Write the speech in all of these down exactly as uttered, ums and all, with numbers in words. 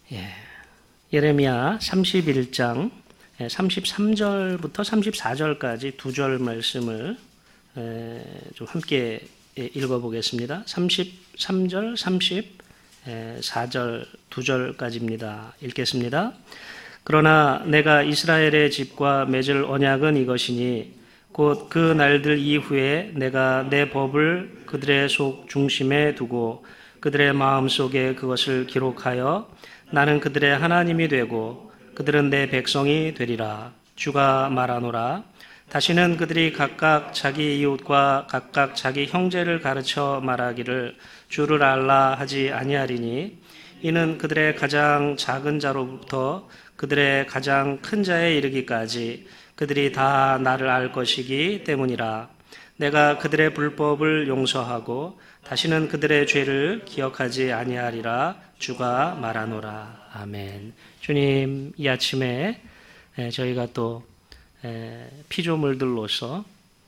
예. 예레미야 삼십일 장 삼십삼 절부터 삼십사 절까지 두 절 말씀을 좀 함께 읽어보겠습니다. 삼십삼 절, 삼십사 절 두 절까지입니다. 읽겠습니다. 그러나 내가 이스라엘의 집과 맺을 언약은 이것이니 곧 그 날들 이후에 내가 내 법을 그들의 속 중심에 두고 그들의 마음속에 그것을 기록하여 나는 그들의 하나님이 되고 그들은 내 백성이 되리라. 주가 말하노라. 다시는 그들이 각각 자기 이웃과 각각 자기 형제를 가르쳐 말하기를 주를 알라 하지 아니하리니 이는 그들의 가장 작은 자로부터 그들의 가장 큰 자에 이르기까지 그들이 다 나를 알 것이기 때문이라. 내가 그들의 불법을 용서하고 다시는 그들의 죄를 기억하지 아니하리라. 주가 말하노라. 아멘. 주님, 이 아침에 저희가 또 피조물들로서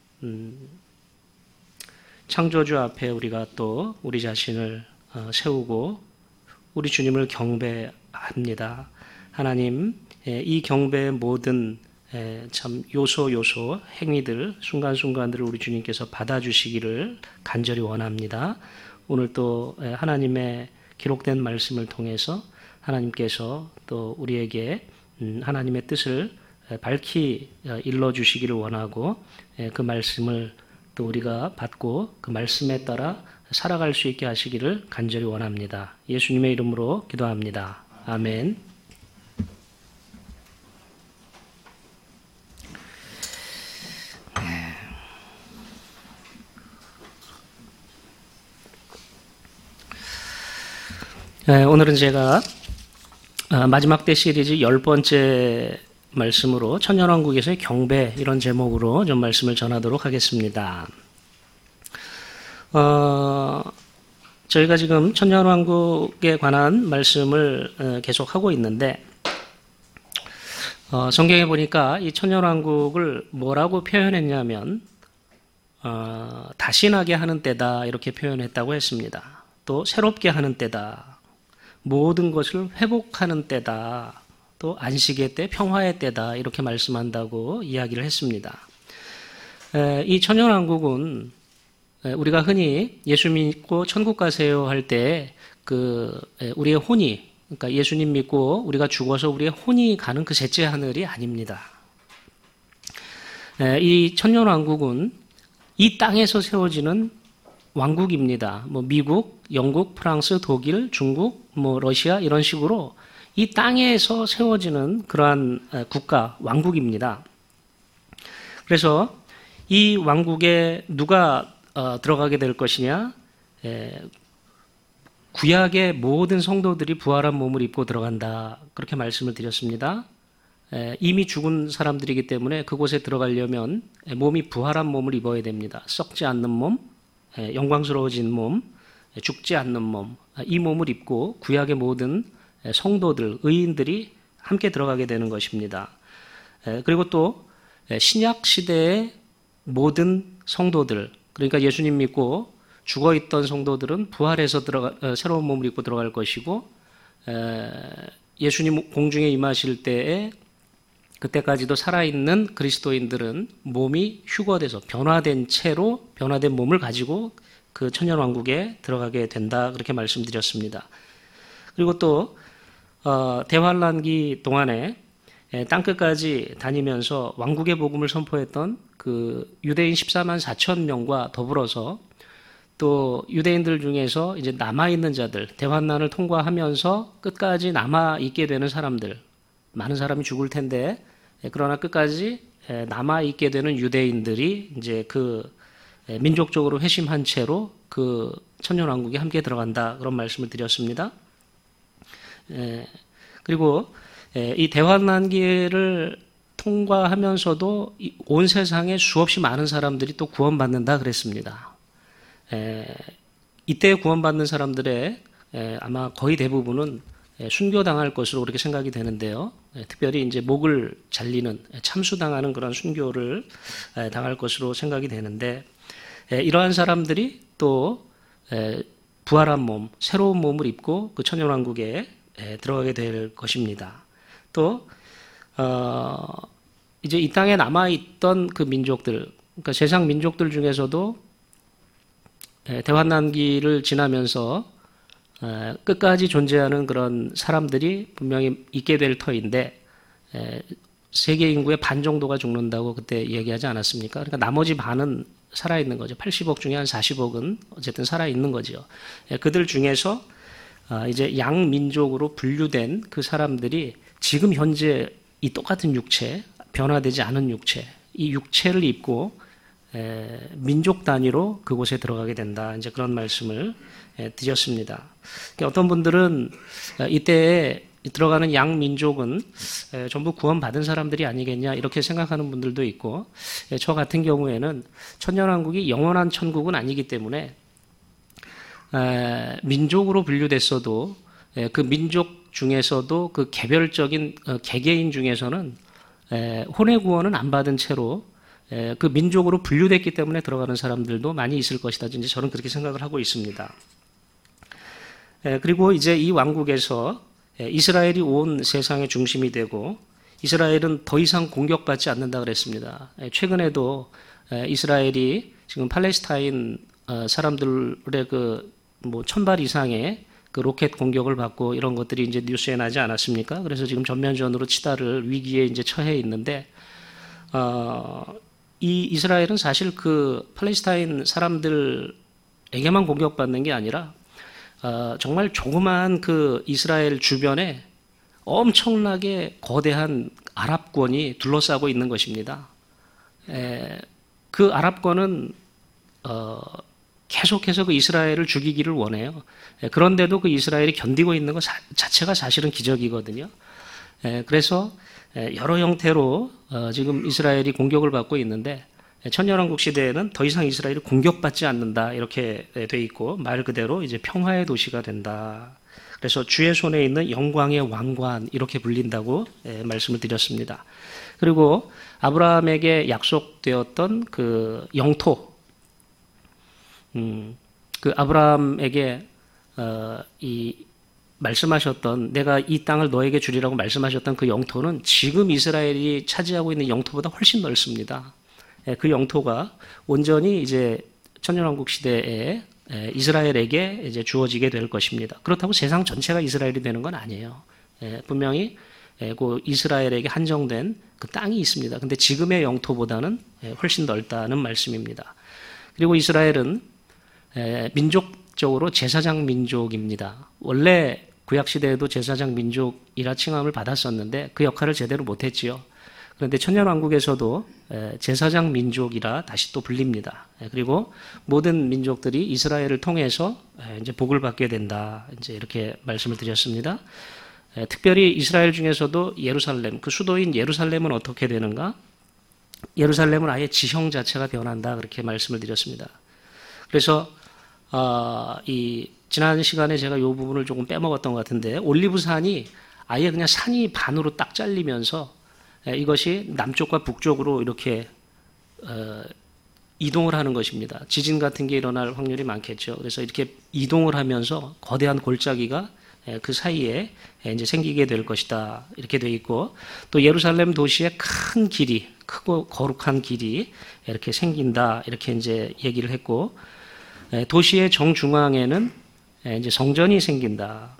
창조주 앞에 우리가 또 우리 자신을 세우고 우리 주님을 경배합니다. 하나님, 이 경배의 모든 참 요소 요소 행위들 순간순간들을 우리 주님께서 받아주시기를 간절히 원합니다. 오늘 또 하나님의 기록된 말씀을 통해서 하나님께서 또 우리에게 하나님의 뜻을 밝히 일러주시기를 원하고 그 말씀을 또 우리가 받고 그 말씀에 따라 살아갈 수 있게 하시기를 간절히 원합니다. 예수님의 이름으로 기도합니다. 아멘. 네, 오늘은 제가 마지막 때 시리즈 열 번째 말씀으로 천년왕국에서의 경배 이런 제목으로 좀 말씀을 전하도록 하겠습니다. 어, 저희가 지금 천년왕국에 관한 말씀을 계속하고 있는데 어, 성경에 보니까 이 천년왕국을 뭐라고 표현했냐면 어, 다신하게 하는 때다 이렇게 표현했다고 했습니다. 또 새롭게 하는 때다. 모든 것을 회복하는 때다. 또 안식의 때, 평화의 때다. 이렇게 말씀한다고 이야기를 했습니다. 이 천년왕국은 우리가 흔히 예수 믿고 천국 가세요 할 때 그 우리의 혼이, 그러니까 예수님 믿고 우리가 죽어서 우리의 혼이 가는 그 셋째 하늘이 아닙니다. 이 천년왕국은 이 땅에서 세워지는 왕국입니다. 뭐 미국, 영국, 프랑스, 독일, 중국, 뭐 러시아 이런 식으로 이 땅에서 세워지는 그러한 국가, 왕국입니다. 그래서 이 왕국에 누가 어, 들어가게 될 것이냐? 에, 구약의 모든 성도들이 부활한 몸을 입고 들어간다. 그렇게 말씀을 드렸습니다. 에, 이미 죽은 사람들이기 때문에 그곳에 들어가려면 몸이 부활한 몸을 입어야 됩니다. 썩지 않는 몸, 영광스러워진 몸, 죽지 않는 몸, 이 몸을 입고 구약의 모든 성도들, 의인들이 함께 들어가게 되는 것입니다. 그리고 또 신약 시대의 모든 성도들, 그러니까 예수님 믿고 죽어있던 성도들은 부활해서 들어가, 새로운 몸을 입고 들어갈 것이고 예수님 공중에 임하실 때에 그때까지도 살아있는 그리스도인들은 몸이 휴거돼서 변화된 채로 변화된 몸을 가지고 그 천년왕국에 들어가게 된다. 그렇게 말씀드렸습니다. 그리고 또 어, 대환란기 동안에 땅끝까지 다니면서 왕국의 복음을 선포했던 그 유대인 십사만 사천 명과 더불어서 또 유대인들 중에서 이제 남아있는 자들, 대환난을 통과하면서 끝까지 남아있게 되는 사람들, 많은 사람이 죽을 텐데 그러나 끝까지 남아있게 되는 유대인들이 이제 그 민족적으로 회심한 채로 그 천년왕국에 함께 들어간다. 그런 말씀을 드렸습니다. 그리고 이 대환난기를 통과하면서도 온 세상에 수없이 많은 사람들이 또 구원받는다 그랬습니다. 이때 구원받는 사람들의 아마 거의 대부분은 순교당할 것으로 그렇게 생각이 되는데요. 특별히 이제 목을 잘리는 참수당하는 그런 순교를 당할 것으로 생각이 되는데 이러한 사람들이 또 부활한 몸, 새로운 몸을 입고 그 천년왕국에 들어가게 될 것입니다. 또 어, 이제 이 땅에 남아있던 그 민족들, 그러니까 세상 민족들 중에서도 대환난기를 지나면서 끝까지 존재하는 그런 사람들이 분명히 있게 될 터인데, 세계 인구의 반 정도가 죽는다고 그때 얘기하지 않았습니까? 그러니까 나머지 반은 살아있는 거죠. 팔십억 중에 한 사십억은 어쨌든 살아있는 거죠. 그들 중에서 이제 양민족으로 분류된 그 사람들이 지금 현재 이 똑같은 육체, 변화되지 않은 육체, 이 육체를 입고 민족 단위로 그곳에 들어가게 된다. 이제 그런 말씀을 드렸습니다. 어떤 분들은 이때에 들어가는 양민족은 전부 구원받은 사람들이 아니겠냐 이렇게 생각하는 분들도 있고, 저 같은 경우에는 천년왕국이 영원한 천국은 아니기 때문에 민족으로 분류됐어도 그 민족 중에서도 그 개별적인 개개인 중에서는 혼의 구원은 안 받은 채로 그 민족으로 분류됐기 때문에 들어가는 사람들도 많이 있을 것이다. 이제 저는 그렇게 생각을 하고 있습니다. 그리고 이제 이 왕국에서 이스라엘이 온 세상의 중심이 되고, 이스라엘은 더 이상 공격받지 않는다 그랬습니다. 최근에도 이스라엘이 지금 팔레스타인 사람들의 그 뭐 천발 이상의 그 로켓 공격을 받고 이런 것들이 이제 뉴스에 나지 않았습니까? 그래서 지금 전면전으로 치달을 위기에 이제 처해 있는데, 어, 이 이스라엘은 사실 그 팔레스타인 사람들에게만 공격받는 게 아니라 어, 정말 조그마한 그 이스라엘 주변에 엄청나게 거대한 아랍권이 둘러싸고 있는 것입니다. 에, 그 아랍권은 어, 계속해서 그 이스라엘을 죽이기를 원해요. 에, 그런데도 그 이스라엘이 견디고 있는 것 자, 자체가 사실은 기적이거든요. 에, 그래서 에, 여러 형태로 어, 지금 이스라엘이 공격을 받고 있는데, 천년왕국 시대에는 더 이상 이스라엘이 공격받지 않는다 이렇게 돼 있고, 말 그대로 이제 평화의 도시가 된다. 그래서 주의 손에 있는 영광의 왕관 이렇게 불린다고 말씀을 드렸습니다. 그리고 아브라함에게 약속되었던 그 영토, 음, 그 아브라함에게 어, 이 말씀하셨던, 내가 이 땅을 너에게 주리라고 말씀하셨던 그 영토는 지금 이스라엘이 차지하고 있는 영토보다 훨씬 넓습니다. 그 영토가 온전히 이제 천년왕국 시대에 이스라엘에게 이제 주어지게 될 것입니다. 그렇다고 세상 전체가 이스라엘이 되는 건 아니에요. 분명히 그 이스라엘에게 한정된 그 땅이 있습니다. 근데 지금의 영토보다는 훨씬 넓다는 말씀입니다. 그리고 이스라엘은 민족적으로 제사장 민족입니다. 원래 구약 시대에도 제사장 민족이라 칭함을 받았었는데 그 역할을 제대로 못했지요. 그런데 천년왕국에서도 제사장 민족이라 다시 또 불립니다. 그리고 모든 민족들이 이스라엘을 통해서 이제 복을 받게 된다. 이제 이렇게 말씀을 드렸습니다. 특별히 이스라엘 중에서도 예루살렘, 그 수도인 예루살렘은 어떻게 되는가? 예루살렘은 아예 지형 자체가 변한다. 그렇게 말씀을 드렸습니다. 그래서 어, 이 지난 시간에 제가 이 부분을 조금 빼먹었던 것 같은데, 올리브산이 아예 그냥 산이 반으로 딱 잘리면서 이것이 남쪽과 북쪽으로 이렇게 어, 이동을 하는 것입니다. 지진 같은 게 일어날 확률이 많겠죠. 그래서 이렇게 이동을 하면서 거대한 골짜기가 그 사이에 이제 생기게 될 것이다. 이렇게 되어 있고, 또 예루살렘 도시의 큰 길이, 크고 거룩한 길이 이렇게 생긴다. 이렇게 이제 얘기를 했고, 도시의 정중앙에는 이제 성전이 생긴다.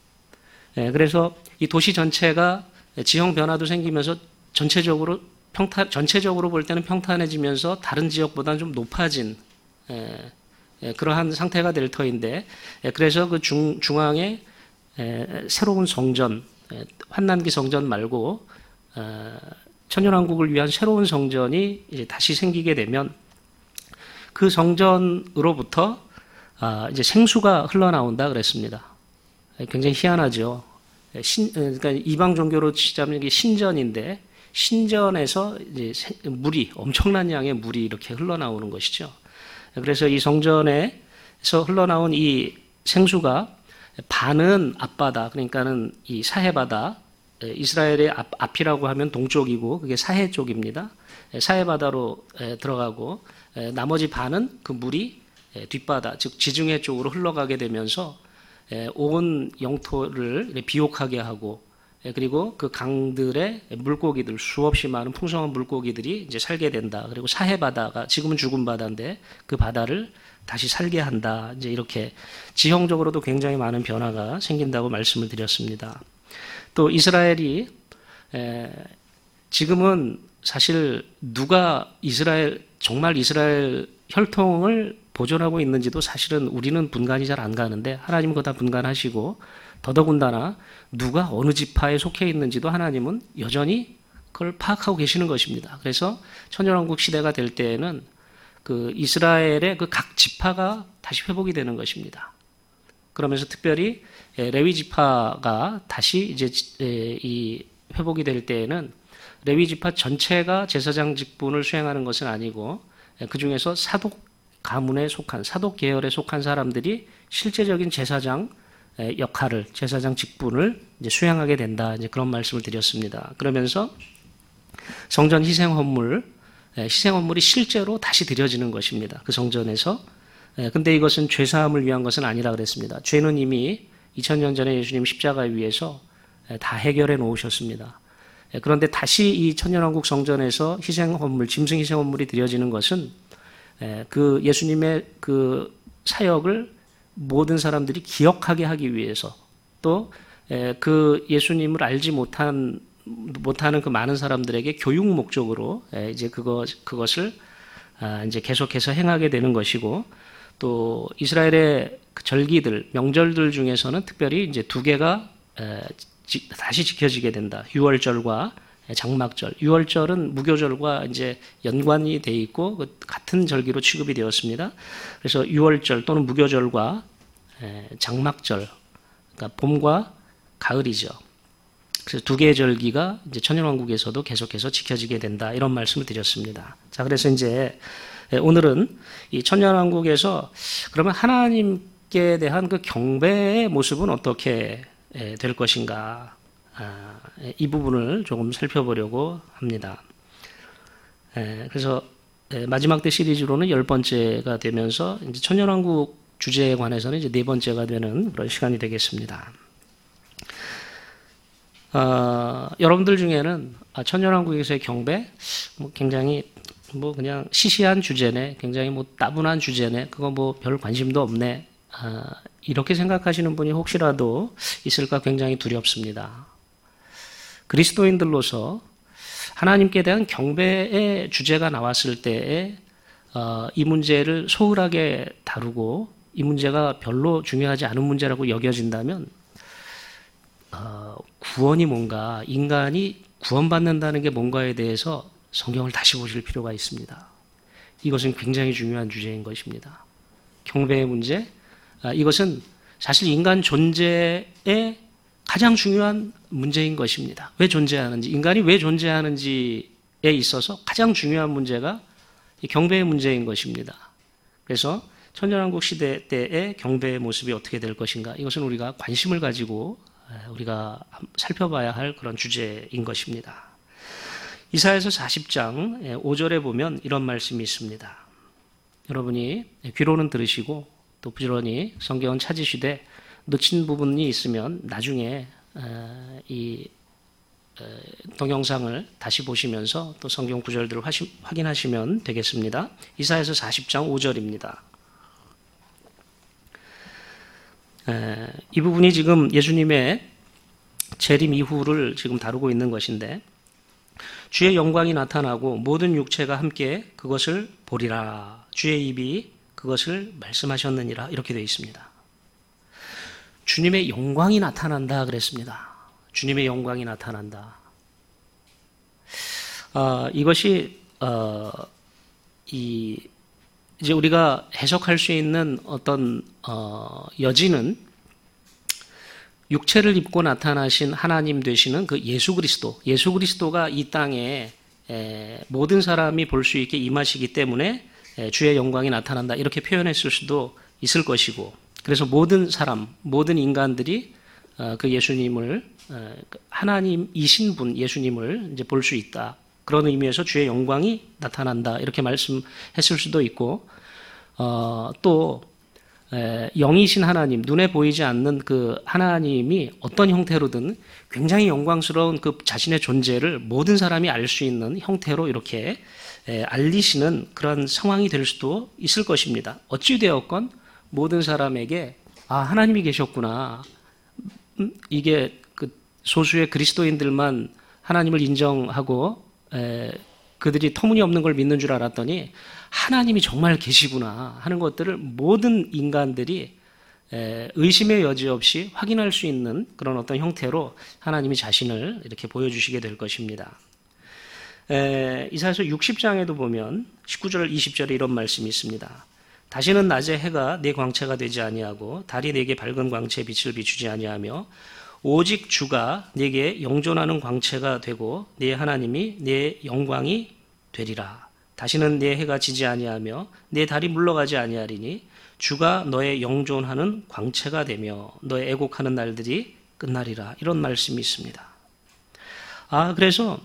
그래서 이 도시 전체가 지형 변화도 생기면서 전체적으로 평탄, 전체적으로 볼 때는 평탄해지면서 다른 지역보다는 좀 높아진 에, 에, 그러한 상태가 될 터인데, 에, 그래서 그 중, 중앙에 에, 새로운 성전, 에, 환난기 성전 말고 어, 천년왕국을 위한 새로운 성전이 이제 다시 생기게 되면 그 성전으로부터 아, 이제 생수가 흘러나온다 그랬습니다. 굉장히 희한하죠. 신, 그러니까 이방 종교로 치자면 이게 신전인데, 신전에서 이제 물이, 엄청난 양의 물이 이렇게 흘러나오는 것이죠. 그래서 이 성전에서 흘러나온 이 생수가 반은 앞바다, 그러니까는 이 사해바다, 이스라엘의 앞, 앞이라고 하면 동쪽이고 그게 사해 쪽입니다. 사해바다로 들어가고, 나머지 반은 그 물이 뒷바다, 즉 지중해 쪽으로 흘러가게 되면서 온 영토를 비옥하게 하고 그리고 그 강들의 물고기들 수없이 많은 풍성한 물고기들이 이제 살게 된다. 그리고 사해 바다가 지금은 죽은 바다인데 그 바다를 다시 살게 한다. 이제 이렇게 지형적으로도 굉장히 많은 변화가 생긴다고 말씀을 드렸습니다. 또 이스라엘이 지금은 사실 누가 이스라엘 정말 이스라엘 혈통을 보존하고 있는지도 사실은 우리는 분간이 잘 안 가는데 하나님은 그거 다 분간하시고 더더군다나 누가 어느 지파에 속해 있는지도 하나님은 여전히 그걸 파악하고 계시는 것입니다. 그래서 천년왕국 시대가 될 때에는 그 이스라엘의 그 각 지파가 다시 회복이 되는 것입니다. 그러면서 특별히 레위 지파가 다시 이제 이 회복이 될 때에는 레위 지파 전체가 제사장 직분을 수행하는 것은 아니고 그 중에서 사독 가문에 속한 사독 계열에 속한 사람들이 실제적인 제사장 역할을 제사장 직분을 이제 수행하게 된다. 이제 그런 말씀을 드렸습니다. 그러면서 성전 희생 헌물, 희생 헌물이 실제로 다시 드려지는 것입니다. 그 성전에서. 근데 이것은 죄 사함을 위한 것은 아니라 그랬습니다. 죄는 이미 이천 년 전에 예수님 십자가 위에서 다 해결해 놓으셨습니다. 그런데 다시 이 천년왕국 성전에서 희생 헌물, 짐승 희생 헌물이 드려지는 것은 그 예수님의 그 사역을 모든 사람들이 기억하게 하기 위해서 또 그 예수님을 알지 못한 못하는 그 많은 사람들에게 교육 목적으로 이제 그거 그것을 이제 계속해서 행하게 되는 것이고 또 이스라엘의 그 절기들 명절들 중에서는 특별히 이제 두 개가 다시 지켜지게 된다. 유월절과 장막절. 유월절은 무교절과 이제 연관이 돼 있고 같은 절기로 취급이 되었습니다. 그래서 유월절 또는 무교절과 장막절, 그러니까 봄과 가을이죠. 그래서 두 개의 절기가 이제 천년왕국에서도 계속해서 지켜지게 된다. 이런 말씀을 드렸습니다. 자, 그래서 이제 오늘은 이 천년왕국에서 그러면 하나님께 대한 그 경배의 모습은 어떻게 될 것인가? 아, 이 부분을 조금 살펴보려고 합니다. 에, 그래서 에, 마지막 때 시리즈로는 열 번째가 되면서 이제 천년왕국 주제에 관해서는 이제 네 번째가 되는 그런 시간이 되겠습니다. 어, 여러분들 중에는 아, 천년왕국에서의 경배 뭐 굉장히 뭐 그냥 시시한 주제네, 굉장히 뭐 따분한 주제네, 그거 뭐 별 관심도 없네. 아, 이렇게 생각하시는 분이 혹시라도 있을까 굉장히 두렵습니다. 그리스도인들로서 하나님께 대한 경배의 주제가 나왔을 때에 어, 이 문제를 소홀하게 다루고 이 문제가 별로 중요하지 않은 문제라고 여겨진다면 어, 구원이 뭔가, 인간이 구원받는다는 게 뭔가에 대해서 성경을 다시 보실 필요가 있습니다. 이것은 굉장히 중요한 주제인 것입니다. 경배의 문제, 아, 이것은 사실 인간 존재의 가장 중요한 문제인 것입니다. 왜 존재하는지, 인간이 왜 존재하는지에 있어서 가장 중요한 문제가 이 경배의 문제인 것입니다. 그래서 천년왕국 시대 때의 경배의 모습이 어떻게 될 것인가, 이것은 우리가 관심을 가지고 우리가 살펴봐야 할 그런 주제인 것입니다. 이사야서 사십 장 오 절에 보면 이런 말씀이 있습니다. 여러분이 귀로는 들으시고 또 부지런히 성경은 찾으시되 놓친 부분이 있으면 나중에 이 동영상을 다시 보시면서 또 성경 구절들을 확인하시면 되겠습니다. 이사야서 사십 장 오 절입니다. 이 부분이 지금 예수님의 재림 이후를 지금 다루고 있는 것인데, 주의 영광이 나타나고 모든 육체가 함께 그것을 보리라. 주의 입이 그것을 말씀하셨느니라. 이렇게 되어 있습니다. 주님의 영광이 나타난다 그랬습니다. 주님의 영광이 나타난다. 어, 이것이 어, 이 이제 우리가 해석할 수 있는 어떤 어, 여지는 육체를 입고 나타나신 하나님 되시는 그 예수 그리스도, 예수 그리스도가 이 땅에 에, 모든 사람이 볼 수 있게 임하시기 때문에 에, 주의 영광이 나타난다, 이렇게 표현했을 수도 있을 것이고, 그래서 모든 사람, 모든 인간들이 어, 그 예수님을 어, 하나님이신 분 예수님을 이제 볼 수 있다. 그런 의미에서 주의 영광이 나타난다, 이렇게 말씀했을 수도 있고, 어, 또 에, 영이신 하나님, 눈에 보이지 않는 그 하나님이 어떤 형태로든 굉장히 영광스러운 그 자신의 존재를 모든 사람이 알 수 있는 형태로 이렇게 에, 알리시는 그런 상황이 될 수도 있을 것입니다. 어찌되었건 모든 사람에게 아, 하나님이 계셨구나. 음, 이게 그 소수의 그리스도인들만 하나님을 인정하고 에, 그들이 터무니없는 걸 믿는 줄 알았더니 하나님이 정말 계시구나 하는 것들을 모든 인간들이 의심의 여지 없이 확인할 수 있는 그런 어떤 형태로 하나님이 자신을 이렇게 보여주시게 될 것입니다. 이사야서 육십 장에도 보면 십구 절 이십 절에 이런 말씀이 있습니다. 다시는 낮에 해가 내 광채가 되지 아니하고 달이 내게 밝은 광채의 빛을 비추지 아니하며 오직 주가 내게 영존하는 광채가 되고 내 하나님이 내 영광이 되리라. 다시는 내 해가 지지 아니하며 내 달이 물러가지 아니하리니 주가 너의 영존하는 광채가 되며 너의 애곡하는 날들이 끝나리라. 이런 말씀이 있습니다. 아, 그래서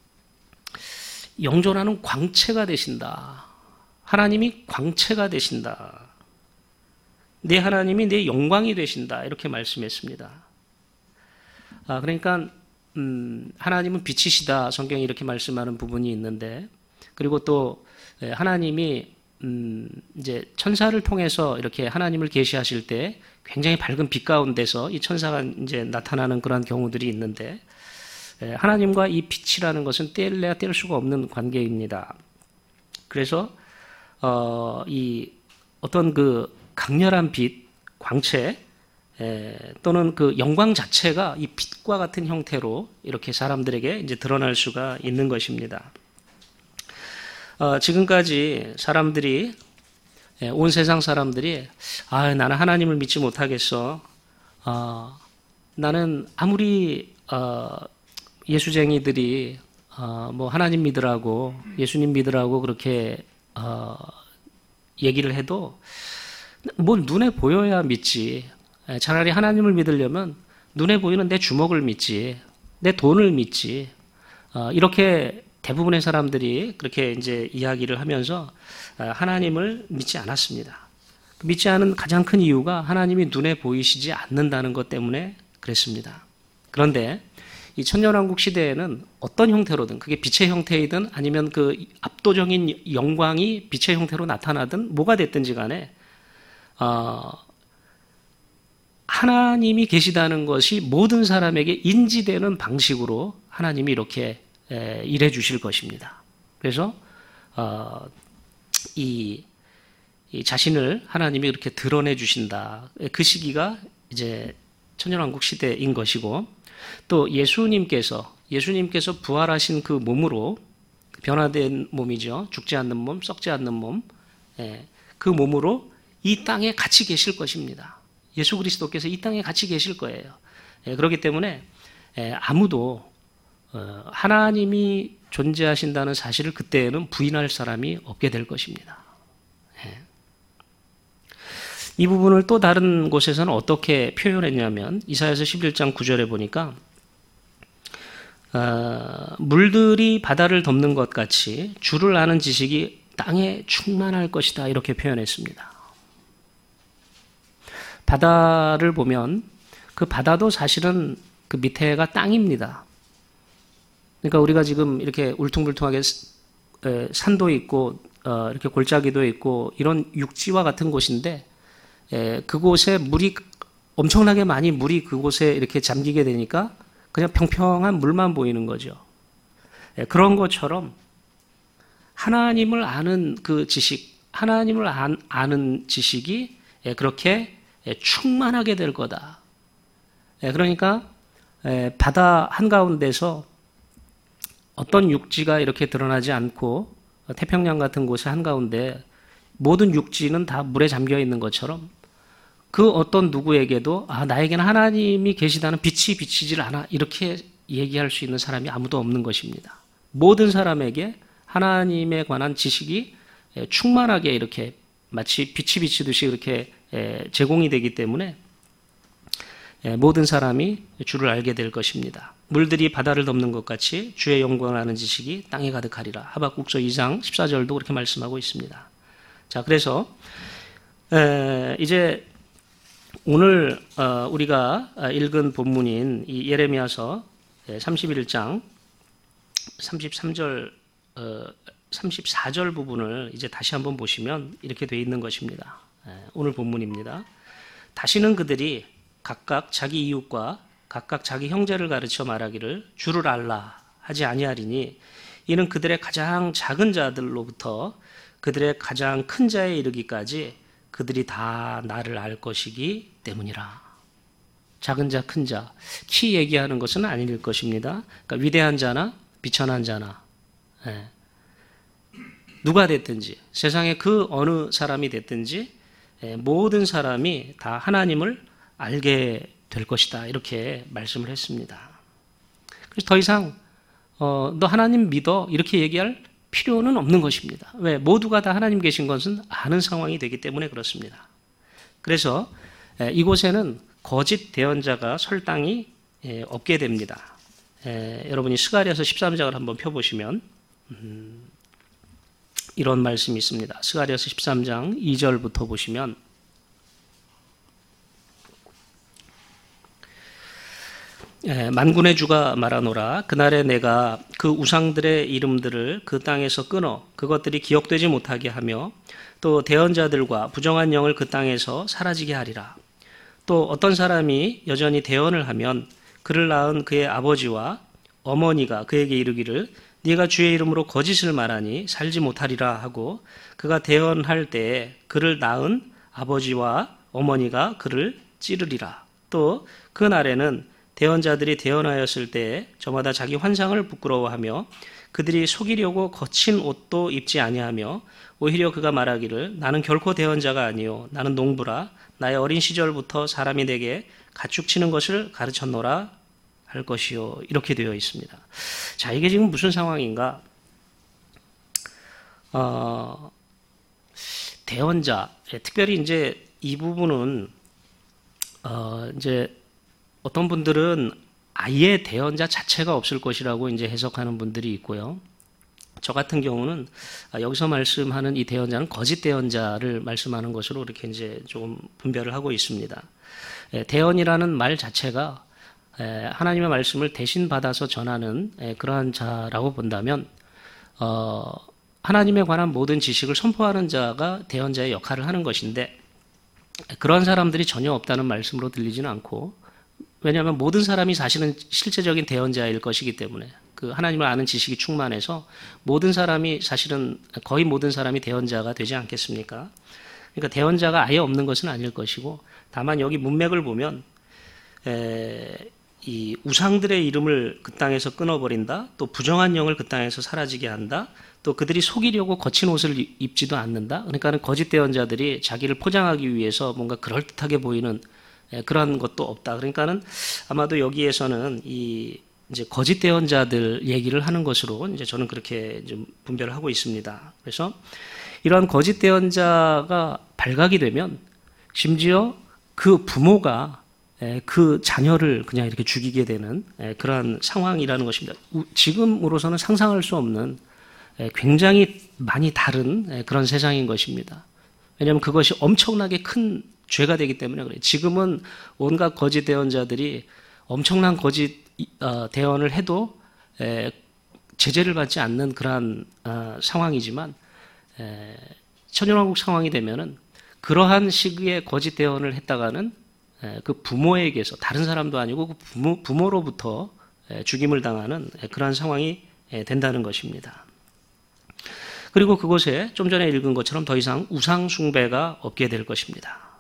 영존하는 광채가 되신다. 하나님이 광채가 되신다. 내 하나님이 내 영광이 되신다. 이렇게 말씀했습니다. 아, 그러니까 음, 하나님은 빛이시다. 성경이 이렇게 말씀하는 부분이 있는데, 그리고 또 하나님이 음, 이제 천사를 통해서 이렇게 하나님을 계시하실 때 굉장히 밝은 빛 가운데서 이 천사가 이제 나타나는 그런 경우들이 있는데, 하나님과 이 빛이라는 것은 뗄래야 뗄 수가 없는 관계입니다. 그래서 어, 이 어떤 그 강렬한 빛, 광채 에, 또는 그 영광 자체가 이 빛과 같은 형태로 이렇게 사람들에게 이제 드러날 수가 있는 것입니다. 어, 지금까지 사람들이, 에, 온 세상 사람들이, 아, 나는 하나님을 믿지 못하겠어. 어, 나는 아무리, 어, 예수쟁이들이, 어, 뭐, 하나님 믿으라고, 예수님 믿으라고 그렇게, 어, 얘기를 해도, 뭘 눈에 보여야 믿지. 차라리 하나님을 믿으려면 눈에 보이는 내 주먹을 믿지, 내 돈을 믿지. 어, 이렇게 대부분의 사람들이 그렇게 이제 이야기를 하면서 하나님을 믿지 않았습니다. 믿지 않은 가장 큰 이유가 하나님이 눈에 보이시지 않는다는 것 때문에 그랬습니다. 그런데 이 천년왕국 시대에는 어떤 형태로든, 그게 빛의 형태이든 아니면 그 압도적인 영광이 빛의 형태로 나타나든 뭐가 됐든지 간에 어, 하나님이 계시다는 것이 모든 사람에게 인지되는 방식으로 하나님이 이렇게 일해 주실 것입니다. 그래서 어, 이, 이 자신을 하나님이 이렇게 드러내 주신다. 그 시기가 이제 천년왕국 시대인 것이고, 또 예수님께서 예수님께서 부활하신 그 몸으로, 변화된 몸이죠. 죽지 않는 몸, 썩지 않는 몸, 그 몸으로 이 땅에 같이 계실 것입니다. 예수 그리스도께서 이 땅에 같이 계실 거예요. 그렇기 때문에 아무도 하나님이 존재하신다는 사실을 그때에는 부인할 사람이 없게 될 것입니다. 이 부분을 또 다른 곳에서는 어떻게 표현했냐면 이사야서 십일 장 구 절에 보니까 어, 물들이 바다를 덮는 것 같이 주를 아는 지식이 땅에 충만할 것이다, 이렇게 표현했습니다. 바다를 보면 그 바다도 사실은 그 밑에가 땅입니다. 그러니까 우리가 지금 이렇게 울퉁불퉁하게 산도 있고 이렇게 골짜기도 있고 이런 육지와 같은 곳인데, 그곳에 물이 엄청나게 많이 물이 그곳에 이렇게 잠기게 되니까 그냥 평평한 물만 보이는 거죠. 그런 것처럼 하나님을 아는 그 지식, 하나님을 아는 지식이 그렇게 충만하게 될 거다. 그러니까 바다 한가운데서 어떤 육지가 이렇게 드러나지 않고 태평양 같은 곳의 한가운데 모든 육지는 다 물에 잠겨 있는 것처럼 그 어떤 누구에게도 아, 나에게는 하나님이 계시다는 빛이 비치질 않아, 이렇게 얘기할 수 있는 사람이 아무도 없는 것입니다. 모든 사람에게 하나님에 관한 지식이 충만하게 이렇게 마치 빛이 비치듯이 이렇게 제공이 되기 때문에 모든 사람이 주를 알게 될 것입니다. 물들이 바다를 덮는 것 같이 주의 영광을 아는 지식이 땅에 가득하리라. 하박국서 이 장 십사 절도 그렇게 말씀하고 있습니다. 자, 그래서 에, 이제 오늘 어, 우리가 읽은 본문인 이 예레미야서 삼십일 장 삼십삼 절 어, 삼십사 절 부분을 이제 다시 한번 보시면 이렇게 되어 있는 것입니다. 에, 오늘 본문입니다. 다시는 그들이 각각 자기 이웃과 각각 자기 형제를 가르쳐 말하기를 주를 알라 하지 아니하리니 이는 그들의 가장 작은 자들로부터 그들의 가장 큰 자에 이르기까지 그들이 다 나를 알 것이기 때문이라. 작은 자, 큰 자, 키 얘기하는 것은 아닐 것입니다. 그러니까 위대한 자나 비천한 자나 예. 누가 됐든지 세상에 그 어느 사람이 됐든지 예, 모든 사람이 다 하나님을 알게 될 것이다. 이렇게 말씀을 했습니다. 그래서 더 이상 어, 너 하나님 믿어 이렇게 얘기할 필요는 없는 것입니다. 왜? 모두가 다 하나님 계신 것은 아는 상황이 되기 때문에 그렇습니다. 그래서 에, 이곳에는 거짓 대언자가 설 땅이 에, 없게 됩니다. 에, 여러분이 스가랴서 십삼 장을 한번 펴보시면 음, 이런 말씀이 있습니다. 스가랴서 십삼 장 이 절부터 보시면 예, 만군의 주가 말하노라. 그날에 내가 그 우상들의 이름들을 그 땅에서 끊어 그것들이 기억되지 못하게 하며 또 대언자들과 부정한 영을 그 땅에서 사라지게 하리라. 또 어떤 사람이 여전히 대언을 하면 그를 낳은 그의 아버지와 어머니가 그에게 이르기를 네가 주의 이름으로 거짓을 말하니 살지 못하리라 하고 그가 대언할 때에 그를 낳은 아버지와 어머니가 그를 찌르리라. 또 그 날에는 대언자들이 대언하였을 때에 저마다 자기 환상을 부끄러워하며 그들이 속이려고 거친 옷도 입지 아니하며 오히려 그가 말하기를 나는 결코 대언자가 아니요 나는 농부라 나의 어린 시절부터 사람이 내게 가축치는 것을 가르쳤노라 할 것이요. 이렇게 되어 있습니다. 자, 이게 지금 무슨 상황인가? 어, 대언자, 특별히 이제 이 부분은 어, 이제 어떤 분들은 아예 대언자 자체가 없을 것이라고 이제 해석하는 분들이 있고요. 저 같은 경우는 여기서 말씀하는 이 대언자는 거짓 대언자를 말씀하는 것으로 이렇게 이제 좀 분별을 하고 있습니다. 대언이라는 말 자체가 하나님의 말씀을 대신 받아서 전하는 그러한 자라고 본다면, 어, 하나님에 관한 모든 지식을 선포하는 자가 대언자의 역할을 하는 것인데, 그런 사람들이 전혀 없다는 말씀으로 들리지는 않고, 왜냐하면 모든 사람이 사실은 실제적인 대언자일 것이기 때문에 그 하나님을 아는 지식이 충만해서 모든 사람이 사실은 거의 모든 사람이 대언자가 되지 않겠습니까? 그러니까 대언자가 아예 없는 것은 아닐 것이고 다만 여기 문맥을 보면 에, 이 우상들의 이름을 그 땅에서 끊어버린다. 또 부정한 영을 그 땅에서 사라지게 한다. 또 그들이 속이려고 거친 옷을 입지도 않는다. 그러니까 거짓 대언자들이 자기를 포장하기 위해서 뭔가 그럴듯하게 보이는 그런 것도 없다. 그러니까는 아마도 여기에서는 이 이제 거짓 대언자들 얘기를 하는 것으로 이제 저는 그렇게 좀 분별을 하고 있습니다. 그래서 이러한 거짓 대언자가 발각이 되면 심지어 그 부모가 그 자녀를 그냥 이렇게 죽이게 되는 그러한 상황이라는 것입니다. 지금으로서는 상상할 수 없는 굉장히 많이 다른 그런 세상인 것입니다. 왜냐하면 그것이 엄청나게 큰 죄가 되기 때문에 그래요. 지금은 온갖 거짓 대언자들이 엄청난 거짓 대언을 해도 제재를 받지 않는 그러한 상황이지만 천연왕국 상황이 되면은 그러한 시기에 거짓 대언을 했다가는 그 부모에게서 다른 사람도 아니고 그 부모, 부모로부터 죽임을 당하는 그러한 상황이 된다는 것입니다. 그리고 그곳에 좀 전에 읽은 것처럼 더 이상 우상 숭배가 없게 될 것입니다.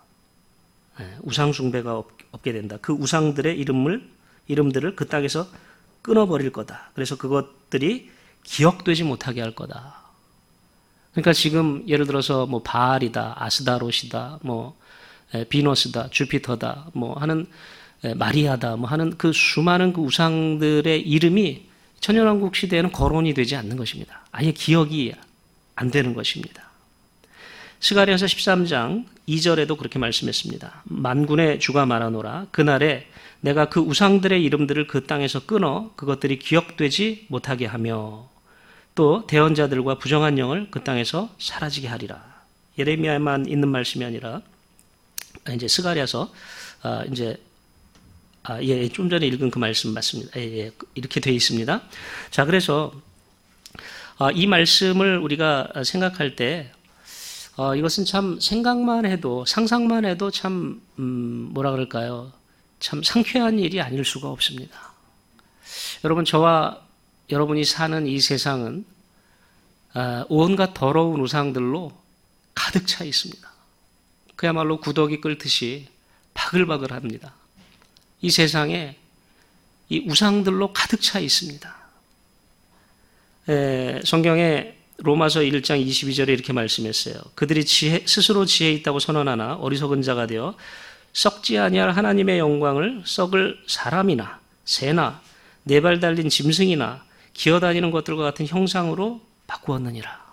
우상 숭배가 없게 된다. 그 우상들의 이름을 이름들을 그 땅에서 끊어버릴 거다. 그래서 그것들이 기억되지 못하게 할 거다. 그러니까 지금 예를 들어서 뭐 바알이다, 아스다롯이다, 뭐 비너스다, 주피터다, 뭐 하는 마리아다, 뭐 하는 그 수많은 그 우상들의 이름이 천연왕국 시대에는 거론이 되지 않는 것입니다. 아예 기억이 안 되는 것입니다. 스가랴서 십삼 장 이 절에도 그렇게 말씀했습니다. 만군의 주가 말하노라. 그날에 내가 그 우상들의 이름들을 그 땅에서 끊어 그것들이 기억되지 못하게 하며 또 대언자들과 부정한 영을 그 땅에서 사라지게 하리라. 예레미야에만 있는 말씀이 아니라 이제 스가랴서 아, 이제 아, 예, 좀 전에 읽은 그 말씀 맞습니다. 예, 예, 이렇게 되어 있습니다. 자, 그래서 아, 이 말씀을 우리가 생각할 때 어, 이것은 참 생각만 해도 상상만 해도 참 음, 뭐라 그럴까요? 참 상쾌한 일이 아닐 수가 없습니다. 여러분, 저와 여러분이 사는 이 세상은 아, 온갖 더러운 우상들로 가득 차 있습니다. 그야말로 구더기 끓듯이 바글바글합니다. 이 세상에 이 우상들로 가득 차 있습니다. 에, 성경에 로마서 일 장 이십이 절에 이렇게 말씀했어요. 그들이 지혜, 스스로 지혜 있다고 선언하나 어리석은 자가 되어 썩지 아니할 하나님의 영광을 썩을 사람이나 새나 네 발 달린 짐승이나 기어다니는 것들과 같은 형상으로 바꾸었느니라.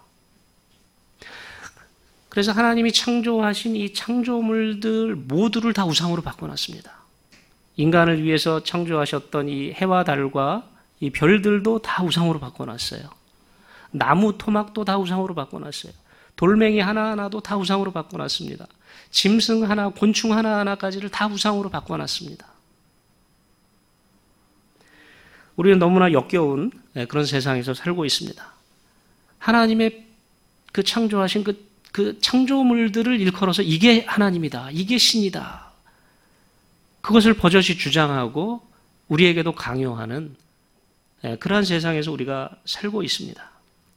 그래서 하나님이 창조하신 이 창조물들 모두를 다 우상으로 바꿔놨습니다. 인간을 위해서 창조하셨던 이 해와 달과 이 별들도 다 우상으로 바꿔놨어요. 나무, 토막도 다 우상으로 바꿔놨어요. 돌멩이 하나하나도 다 우상으로 바꿔놨습니다. 짐승 하나, 곤충 하나하나까지를 다 우상으로 바꿔놨습니다. 우리는 너무나 역겨운 그런 세상에서 살고 있습니다. 하나님의 그 창조하신 그, 그 창조물들을 일컬어서 이게 하나님이다, 이게 신이다. 그것을 버젓이 주장하고 우리에게도 강요하는 그러한 세상에서 우리가 살고 있습니다.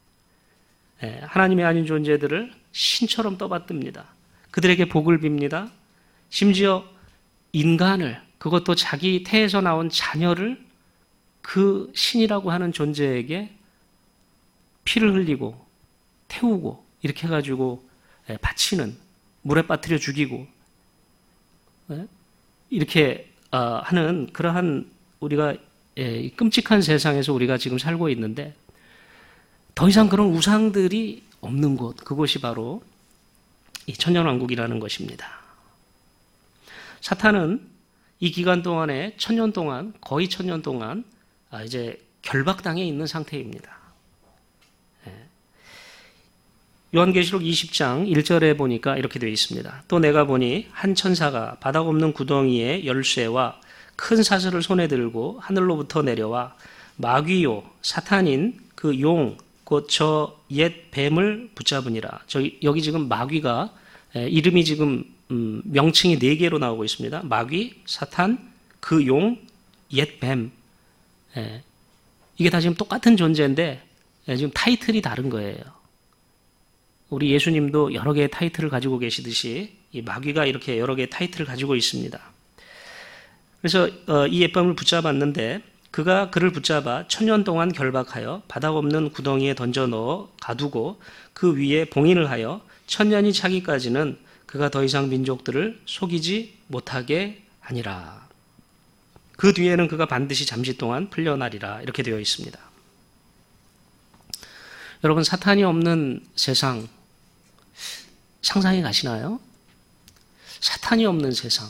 하나님이 아닌 존재들을 신처럼 떠받듭니다. 그들에게 복을 빕니다. 심지어 인간을, 그것도 자기 태에서 나온 자녀를 그 신이라고 하는 존재에게 피를 흘리고 태우고 이렇게 해가지고 바치는, 물에 빠뜨려 죽이고 이렇게 하는 그러한 우리가 끔찍한 세상에서 우리가 지금 살고 있는데, 더 이상 그런 우상들이 없는 곳, 그곳이 바로 이 천년왕국이라는 것입니다. 사탄은 이 기간 동안에 천년 동안, 거의 천년 동안 이제 결박당해 있는 상태입니다. 요한계시록 이십 장 일 절에 보니까 이렇게 되어 있습니다. 또 내가 보니 한 천사가 바닥 없는 구덩이에 열쇠와 큰 사슬을 손에 들고 하늘로부터 내려와 마귀요 사탄인 그 용 곧 저 옛 뱀을 붙잡으니라. 저기 여기 지금 마귀가 에, 이름이 지금 음, 명칭이 네 개로 나오고 있습니다. 마귀, 사탄, 그 용, 옛 뱀. 에, 이게 다 지금 똑같은 존재인데 에, 지금 타이틀이 다른 거예요. 우리 예수님도 여러 개의 타이틀을 가지고 계시듯이 이 마귀가 이렇게 여러 개의 타이틀을 가지고 있습니다. 그래서 어, 이 옛뱀을 붙잡았는데 그가 그를 붙잡아 천년 동안 결박하여 바닥 없는 구덩이에 던져 넣어 가두고 그 위에 봉인을 하여 천년이 차기까지는 그가 더 이상 민족들을 속이지 못하게 하니라. 그 뒤에는 그가 반드시 잠시 동안 풀려나리라. 이렇게 되어 있습니다. 여러분, 사탄이 없는 세상 상상이 가시나요? 사탄이 없는 세상.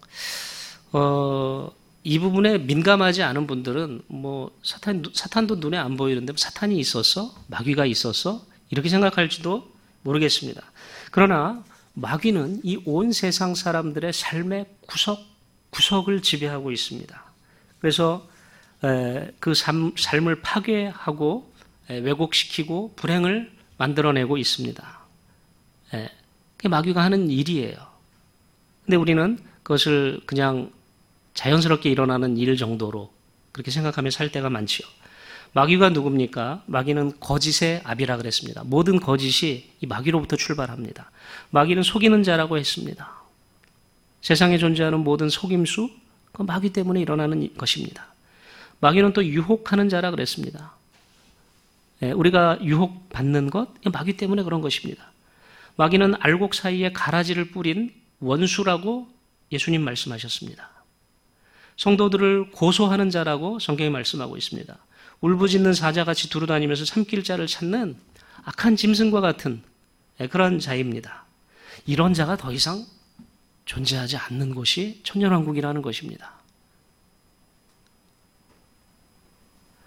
어, 이 부분에 민감하지 않은 분들은 뭐 사탄, 사탄도 눈에 안 보이는데 사탄이 있었어? 마귀가 있었어? 이렇게 생각할지도 모르겠습니다. 그러나 마귀는 이 온 세상 사람들의 삶의 구석, 구석을 지배하고 있습니다. 그래서 그 삶, 삶을 파괴하고 왜곡시키고 불행을 만들어내고 있습니다. 그게 마귀가 하는 일이에요. 근데 우리는 그것을 그냥 자연스럽게 일어나는 일 정도로 그렇게 생각하며 살 때가 많지요. 마귀가 누굽니까? 마귀는 거짓의 아비라 그랬습니다. 모든 거짓이 이 마귀로부터 출발합니다. 마귀는 속이는 자라고 했습니다. 세상에 존재하는 모든 속임수, 그건 마귀 때문에 일어나는 것입니다. 마귀는 또 유혹하는 자라 그랬습니다. 우리가 유혹받는 것, 마귀 때문에 그런 것입니다. 마귀는 알곡 사이에 가라지를 뿌린 원수라고 예수님 말씀하셨습니다. 성도들을 고소하는 자라고 성경이 말씀하고 있습니다. 울부짖는 사자같이 두루다니면서 삼킬 자를 찾는 악한 짐승과 같은 그런 자입니다. 이런 자가 더 이상 존재하지 않는 곳이 천년왕국이라는 것입니다.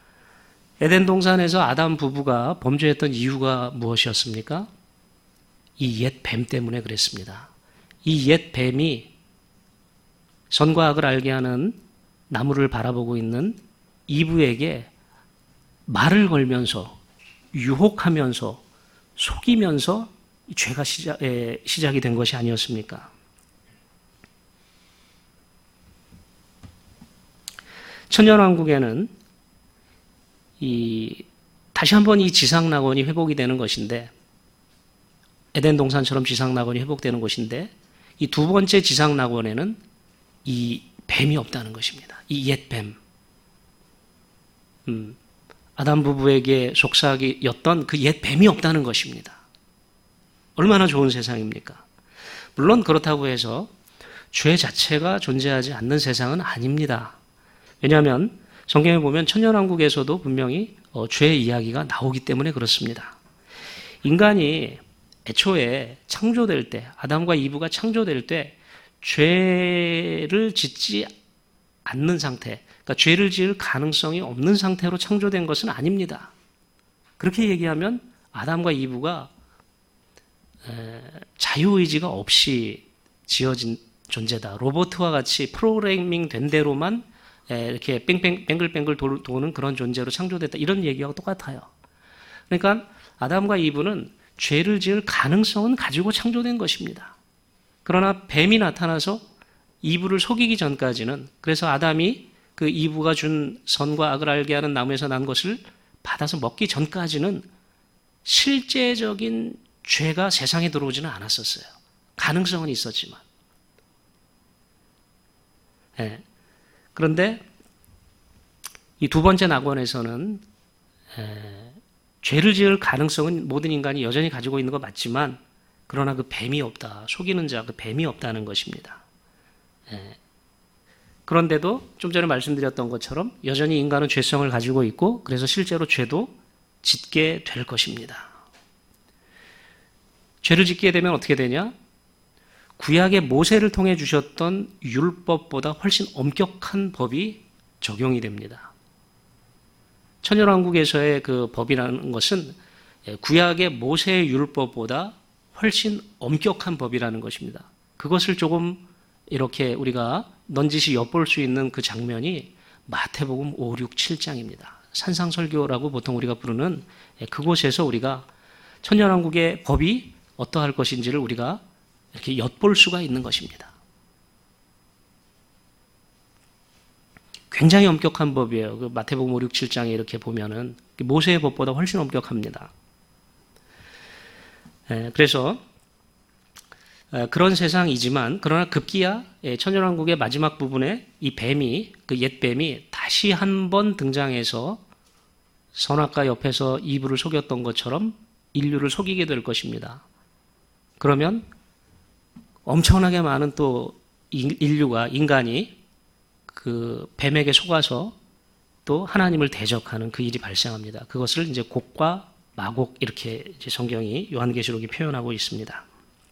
에덴 동산에서 아담 부부가 범죄했던 이유가 무엇이었습니까? 이 옛 뱀 때문에 그랬습니다. 이 옛 뱀이 선과 악을 알게 하는 나무를 바라보고 있는 이브에게 말을 걸면서 유혹하면서 속이면서 죄가 시작, 에, 시작이 된 것이 아니었습니까? 천년왕국에는 이 다시 한번 이 지상낙원이 회복이 되는 것인데, 에덴 동산처럼 지상낙원이 회복되는 것인데, 이 두 번째 지상낙원에는 이 뱀이 없다는 것입니다. 이 옛 뱀. 음, 아담 부부에게 속삭이었던 그 옛 뱀이 없다는 것입니다. 얼마나 좋은 세상입니까? 물론 그렇다고 해서 죄 자체가 존재하지 않는 세상은 아닙니다. 왜냐하면 성경에 보면 천년왕국에서도 분명히 어, 죄의 이야기가 나오기 때문에 그렇습니다. 인간이 애초에 창조될 때, 아담과 이브가 창조될 때 죄를 짓지 않는 상태, 그러니까 죄를 지을 가능성이 없는 상태로 창조된 것은 아닙니다. 그렇게 얘기하면 아담과 이브가 자유의지가 없이 지어진 존재다. 로봇과 같이 프로그래밍 된 대로만 이렇게 뺑뺑, 뺑글뺑글 도는 그런 존재로 창조됐다. 이런 얘기하고 똑같아요. 그러니까 아담과 이브는 죄를 지을 가능성은 가지고 창조된 것입니다. 그러나 뱀이 나타나서 이브를 속이기 전까지는, 그래서 아담이 그 이브가 준 선과 악을 알게 하는 나무에서 난 것을 받아서 먹기 전까지는 실제적인 죄가 세상에 들어오지는 않았었어요. 가능성은 있었지만. 네. 그런데 이 두 번째 낙원에서는 에, 죄를 지을 가능성은 모든 인간이 여전히 가지고 있는 거 맞지만, 그러나 그 뱀이 없다. 속이는 자, 그 뱀이 없다는 것입니다. 에, 그런데도 좀 전에 말씀드렸던 것처럼 여전히 인간은 죄성을 가지고 있고, 그래서 실제로 죄도 짓게 될 것입니다. 죄를 짓게 되면 어떻게 되냐? 구약의 모세를 통해 주셨던 율법보다 훨씬 엄격한 법이 적용이 됩니다. 천년왕국에서의 그 법이라는 것은 구약의 모세의 율법보다 훨씬 엄격한 법이라는 것입니다. 그것을 조금 이렇게 우리가 넌지시 엿볼 수 있는 그 장면이 마태복음 오, 육, 칠 장입니다. 산상설교라고 보통 우리가 부르는 그곳에서 우리가 천년왕국의 법이 어떠할 것인지를 우리가 이렇게 엿볼 수가 있는 것입니다. 굉장히 엄격한 법이에요. 그 마태복음 오, 육, 칠 장에 이렇게 보면은 모세의 법보다 훨씬 엄격합니다. 그래서 그런 세상이지만, 그러나 급기야 천년왕국의 마지막 부분에 이 뱀이, 그 옛 뱀이 다시 한번 등장해서 선악과 옆에서 이브를 속였던 것처럼 인류를 속이게 될 것입니다. 그러면 엄청나게 많은 또 인류가, 인간이 그 뱀에게 속아서 또 하나님을 대적하는 그 일이 발생합니다. 그것을 이제 곡과 마곡, 이렇게 이제 성경이, 요한계시록이 표현하고 있습니다.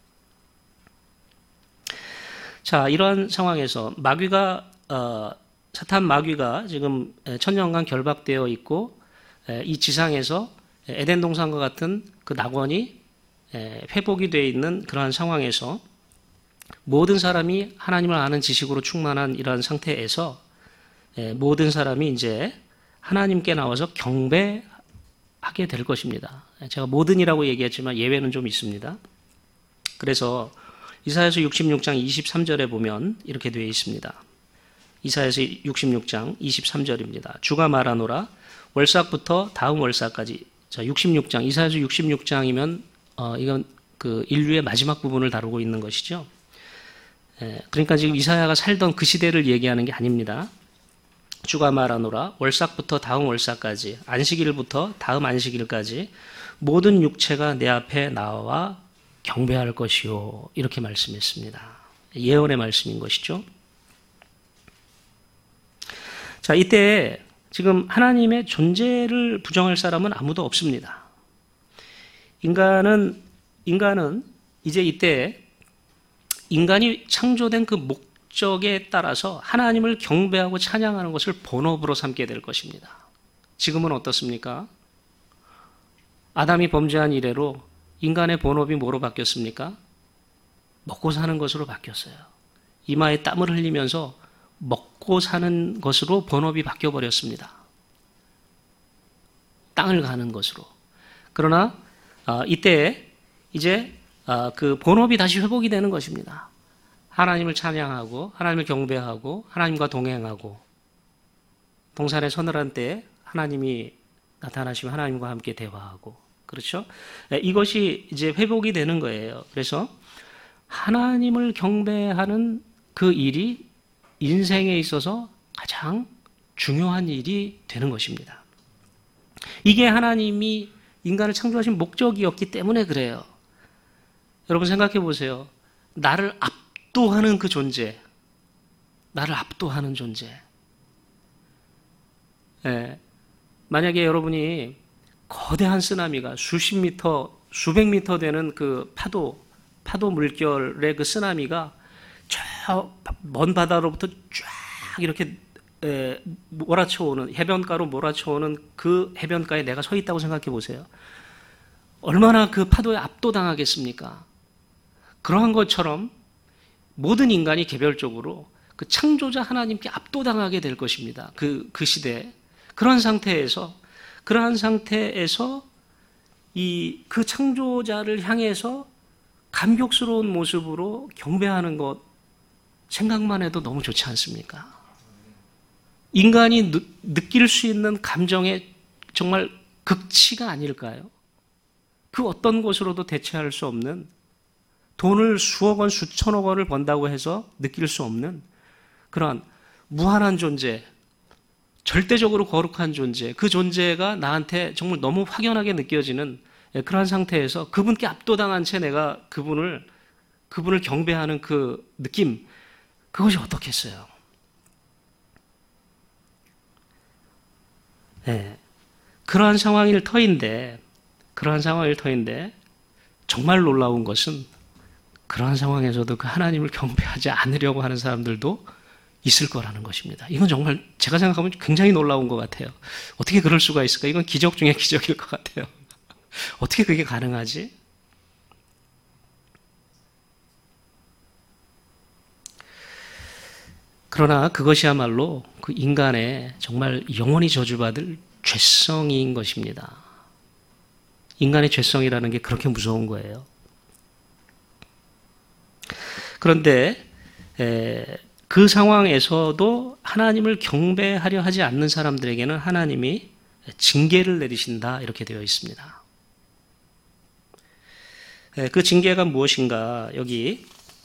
자, 이러한 상황에서 마귀가, 어, 사탄 마귀가 지금 천년간 결박되어 있고, 이 지상에서 에덴 동산과 같은 그 낙원이 회복이 되어 있는 그러한 상황에서 모든 사람이 하나님을 아는 지식으로 충만한 이러한 상태에서 모든 사람이 이제 하나님께 나와서 경배하게 될 것입니다. 제가 모든이라고 얘기했지만 예외는 좀 있습니다. 그래서 이사야서 육십육 장 이십삼 절에 보면 이렇게 되어 있습니다. 이사야서 육십육 장 이십삼 절입니다. 주가 말하노라 월삭부터 다음 월삭까지. 자, 육십육 장, 이사야서 육십육 장이면 어, 이건 그 인류의 마지막 부분을 다루고 있는 것이죠. 에, 그러니까 지금 이사야가 살던 그 시대를 얘기하는 게 아닙니다. 주가 말하노라 월삭부터 다음 월삭까지, 안식일부터 다음 안식일까지 모든 육체가 내 앞에 나와 경배할 것이요, 이렇게 말씀했습니다. 예언의 말씀인 것이죠. 자, 이때 지금 하나님의 존재를 부정할 사람은 아무도 없습니다. 인간은 인간은 이제 이때 인간이 창조된 그 목적에 따라서 하나님을 경배하고 찬양하는 것을 본업으로 삼게 될 것입니다. 지금은 어떻습니까? 아담이 범죄한 이래로 인간의 본업이 뭐로 바뀌었습니까? 먹고 사는 것으로 바뀌었어요. 이마에 땀을 흘리면서 먹고 사는 것으로 본업이 바뀌어버렸습니다. 땅을 가는 것으로. 그러나 어, 이때 이제 어, 그 본업이 다시 회복이 되는 것입니다. 하나님을 찬양하고 하나님을 경배하고 하나님과 동행하고 동산의 서늘한 때에 하나님이 나타나시면 하나님과 함께 대화하고 그렇죠? 이것이 이제 회복이 되는 거예요. 그래서 하나님을 경배하는 그 일이 인생에 있어서 가장 중요한 일이 되는 것입니다. 이게 하나님이 인간을 창조하신 목적이었기 때문에 그래요. 여러분 생각해 보세요. 나를 압도하는 그 존재, 나를 압도하는 존재. 예, 만약에 여러분이 거대한 쓰나미가 수십 미터, 수백 미터 되는 그 파도, 파도 물결의 그 쓰나미가 저 먼 바다로부터 쫙 이렇게 에, 몰아쳐오는, 해변가로 몰아쳐오는 그 해변가에 내가 서 있다고 생각해 보세요. 얼마나 그 파도에 압도당하겠습니까? 그러한 것처럼 모든 인간이 개별적으로 그 창조자 하나님께 압도당하게 될 것입니다. 그, 그 시대에. 그런 상태에서, 그러한 상태에서 이, 그 창조자를 향해서 감격스러운 모습으로 경배하는 것, 생각만 해도 너무 좋지 않습니까? 인간이 느, 느낄 수 있는 감정의 정말 극치가 아닐까요? 그 어떤 것으로도 대체할 수 없는, 돈을 수억 원, 수천억 원을 번다고 해서 느낄 수 없는 그런 무한한 존재, 절대적으로 거룩한 존재, 그 존재가 나한테 정말 너무 확연하게 느껴지는 그런 상태에서 그분께 압도당한 채 내가 그분을, 그분을 경배하는 그 느낌, 그것이 어떻겠어요? 네. 그러한 상황일 터인데, 그러한 상황일 터인데, 정말 놀라운 것은 그러한 상황에서도 그 하나님을 경배하지 않으려고 하는 사람들도 있을 거라는 것입니다. 이건 정말 제가 생각하면 굉장히 놀라운 것 같아요. 어떻게 그럴 수가 있을까? 이건 기적 중에 기적일 것 같아요. 어떻게 그게 가능하지? 그러나 그것이야말로 그 인간의 정말 영원히 저주받을 죄성인 것입니다. 인간의 죄성이라는 게 그렇게 무서운 거예요. 그런데 그 상황에서도 하나님을 경배하려 하지 않는 사람들에게는 하나님이 징계를 내리신다 이렇게 되어 있습니다. 그 징계가 무엇인가? 여기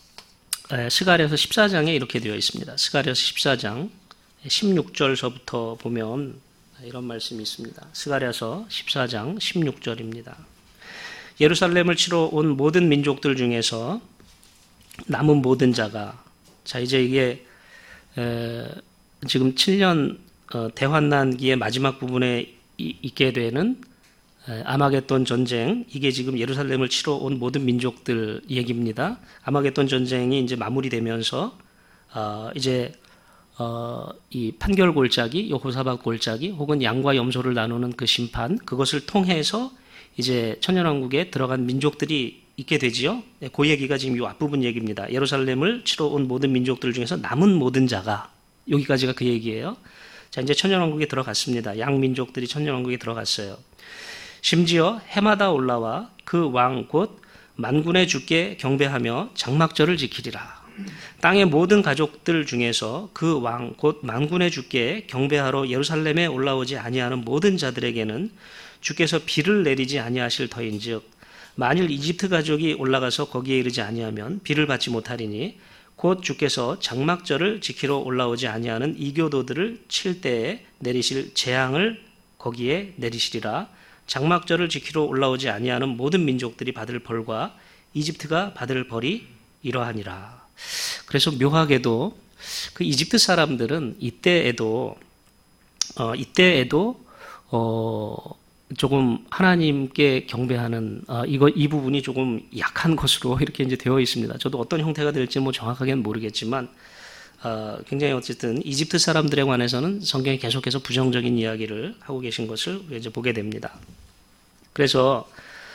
스가랴서 십사 장에 이렇게 되어 있습니다. 스가랴서 십사 장 십육 절서부터 보면 이런 말씀이 있습니다. 스가랴서 십사 장 십육 절입니다. 예루살렘을 치러 온 모든 민족들 중에서 남은 모든 자가, 자 이제 이게 에, 지금 칠 년 어, 대환난기의 마지막 부분에 이, 있게 되는 에, 아마겟돈 전쟁, 이게 지금 예루살렘을 치러 온 모든 민족들 얘기입니다. 아마겟돈 전쟁이 이제 마무리되면서 어, 이제 어, 이 판결 골짜기, 여호사밧 골짜기, 혹은 양과 염소를 나누는 그 심판, 그것을 통해서 이제 천년왕국에 들어간 민족들이 있게 되지요. 그 얘기가 지금 이 앞부분 얘기입니다. 예루살렘을 치러 온 모든 민족들 중에서 남은 모든 자가, 여기까지가 그 얘기예요. 자, 이제 천년왕국에 들어갔습니다. 양민족들이 천년왕국에 들어갔어요. 심지어 해마다 올라와 그 왕 곧 만군의 주께 경배하며 장막절을 지키리라. 땅의 모든 가족들 중에서 그 왕 곧 만군의 주께 경배하러 예루살렘에 올라오지 아니하는 모든 자들에게는 주께서 비를 내리지 아니하실 터인즉 만일 이집트 가족이 올라가서 거기에 이르지 아니하면 비를 받지 못하리니 곧 주께서 장막절을 지키러 올라오지 아니하는 이교도들을 칠 때에 내리실 재앙을 거기에 내리시리라. 장막절을 지키러 올라오지 아니하는 모든 민족들이 받을 벌과 이집트가 받을 벌이 이러하니라. 그래서 묘하게도 그 이집트 사람들은 이때에도 어, 이때에도 어, 조금 하나님께 경배하는 어, 이거 이 부분이 조금 약한 것으로 이렇게 이제 되어 있습니다. 저도 어떤 형태가 될지 뭐 정확하게는 모르겠지만 어, 굉장히 어쨌든 이집트 사람들에 관해서는 성경이 계속해서 부정적인 이야기를 하고 계신 것을 이제 보게 됩니다. 그래서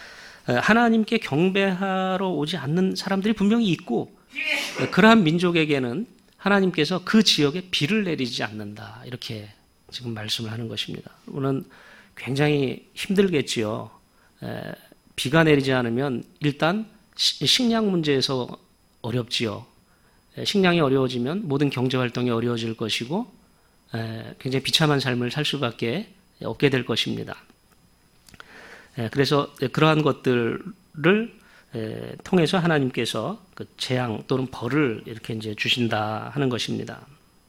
하나님께 경배하러 오지 않는 사람들이 분명히 있고, 그러한 민족에게는 하나님께서 그 지역에 비를 내리지 않는다, 이렇게 지금 말씀을 하는 것입니다. 물론 굉장히 힘들겠지요. 비가 내리지 않으면 일단 식량 문제에서 어렵지요. 식량이 어려워지면 모든 경제활동이 어려워질 것이고 굉장히 비참한 삶을 살 수밖에 없게 될 것입니다. 그래서 그러한 것들을 통해서 하나님께서 그 재앙 또는 벌을 이렇게 이제 주신다 하는 것입니다.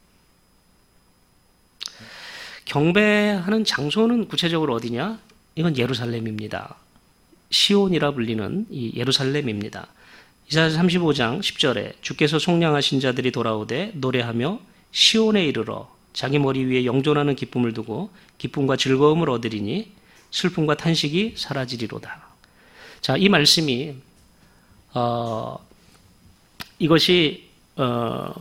경배하는 장소는 구체적으로 어디냐? 이건 예루살렘입니다. 시온이라 불리는 이 예루살렘입니다. 이사야서 삼십오 장 십 절에 주께서 속량하신 자들이 돌아오되 노래하며 시온에 이르러 자기 머리 위에 영존하는 기쁨을 두고 기쁨과 즐거움을 얻으리니 슬픔과 탄식이 사라지리로다. 자, 이 말씀이 어, 이것이 어,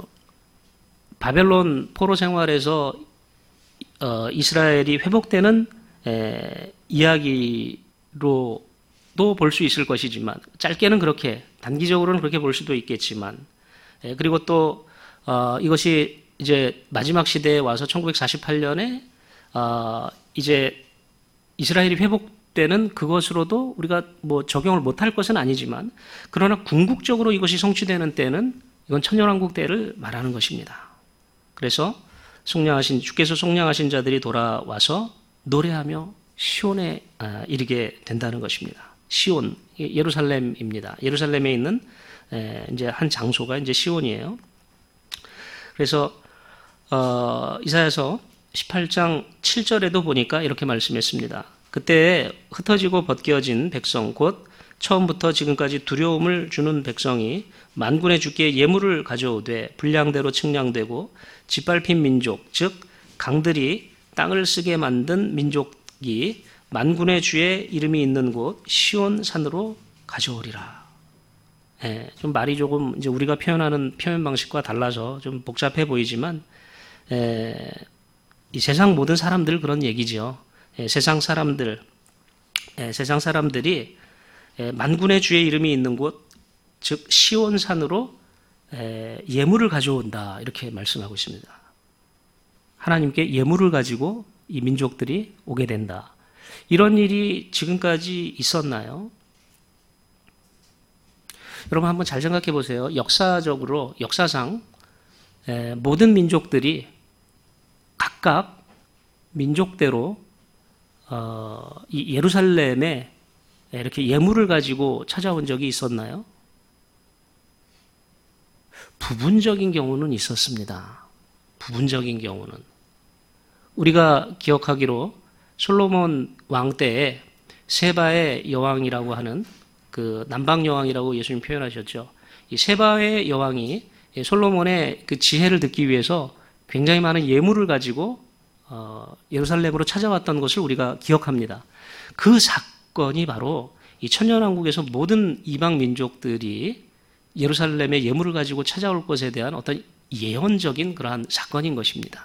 바벨론 포로 생활에서 어, 이스라엘이 회복되는 에, 이야기로도 볼 수 있을 것이지만, 짧게는 그렇게, 단기적으로는 그렇게 볼 수도 있겠지만, 에, 그리고 또 어, 이것이 이제 마지막 시대에 와서 천구백사십팔 년에 어, 이제 이스라엘이 회복되는 그것으로도 우리가 뭐 적용을 못할 것은 아니지만, 그러나 궁극적으로 이것이 성취되는 때는 이건 천년왕국 때를 말하는 것입니다. 그래서 속량하신 주께서 속량하신 자들이 돌아와서 노래하며 시온에 이르게 된다는 것입니다. 시온, 예루살렘입니다. 예루살렘에 있는 이제 한 장소가 이제 시온이에요. 그래서 어, 이사야서 십팔 장 칠 절에도 보니까 이렇게 말씀했습니다. 그때 흩어지고 벗겨진 백성, 곧 처음부터 지금까지 두려움을 주는 백성이 만군의 주께 예물을 가져오되 불량대로 측량되고 짓밟힌 민족, 즉 강들이 땅을 쓰게 만든 민족이 만군의 주의 이름이 있는 곳 시온 산으로 가져오리라. 예, 좀 말이 조금 이제 우리가 표현하는 표현 방식과 달라서 좀 복잡해 보이지만, 예, 이 세상 모든 사람들 그런 얘기죠. 예, 세상 사람들, 예, 세상 사람들이 예, 만군의 주의 이름이 있는 곳, 즉 시온 산으로 예, 예물을 가져온다, 이렇게 말씀하고 있습니다. 하나님께 예물을 가지고 이 민족들이 오게 된다. 이런 일이 지금까지 있었나요? 여러분 한번 잘 생각해 보세요. 역사적으로, 역사상 에, 모든 민족들이 각각 민족대로 어, 이 예루살렘에 이렇게 예물을 가지고 찾아온 적이 있었나요? 부분적인 경우는 있었습니다. 부분적인 경우는. 우리가 기억하기로 솔로몬 왕 때에 세바의 여왕이라고 하는 그 남방 여왕이라고 예수님 표현하셨죠. 이 세바의 여왕이 솔로몬의 그 지혜를 듣기 위해서 굉장히 많은 예물을 가지고 어, 예루살렘으로 찾아왔던 것을 우리가 기억합니다. 그 사건이 바로 이 천년왕국에서 모든 이방 민족들이 예루살렘에 예물을 가지고 찾아올 것에 대한 어떤 예언적인 그러한 사건인 것입니다.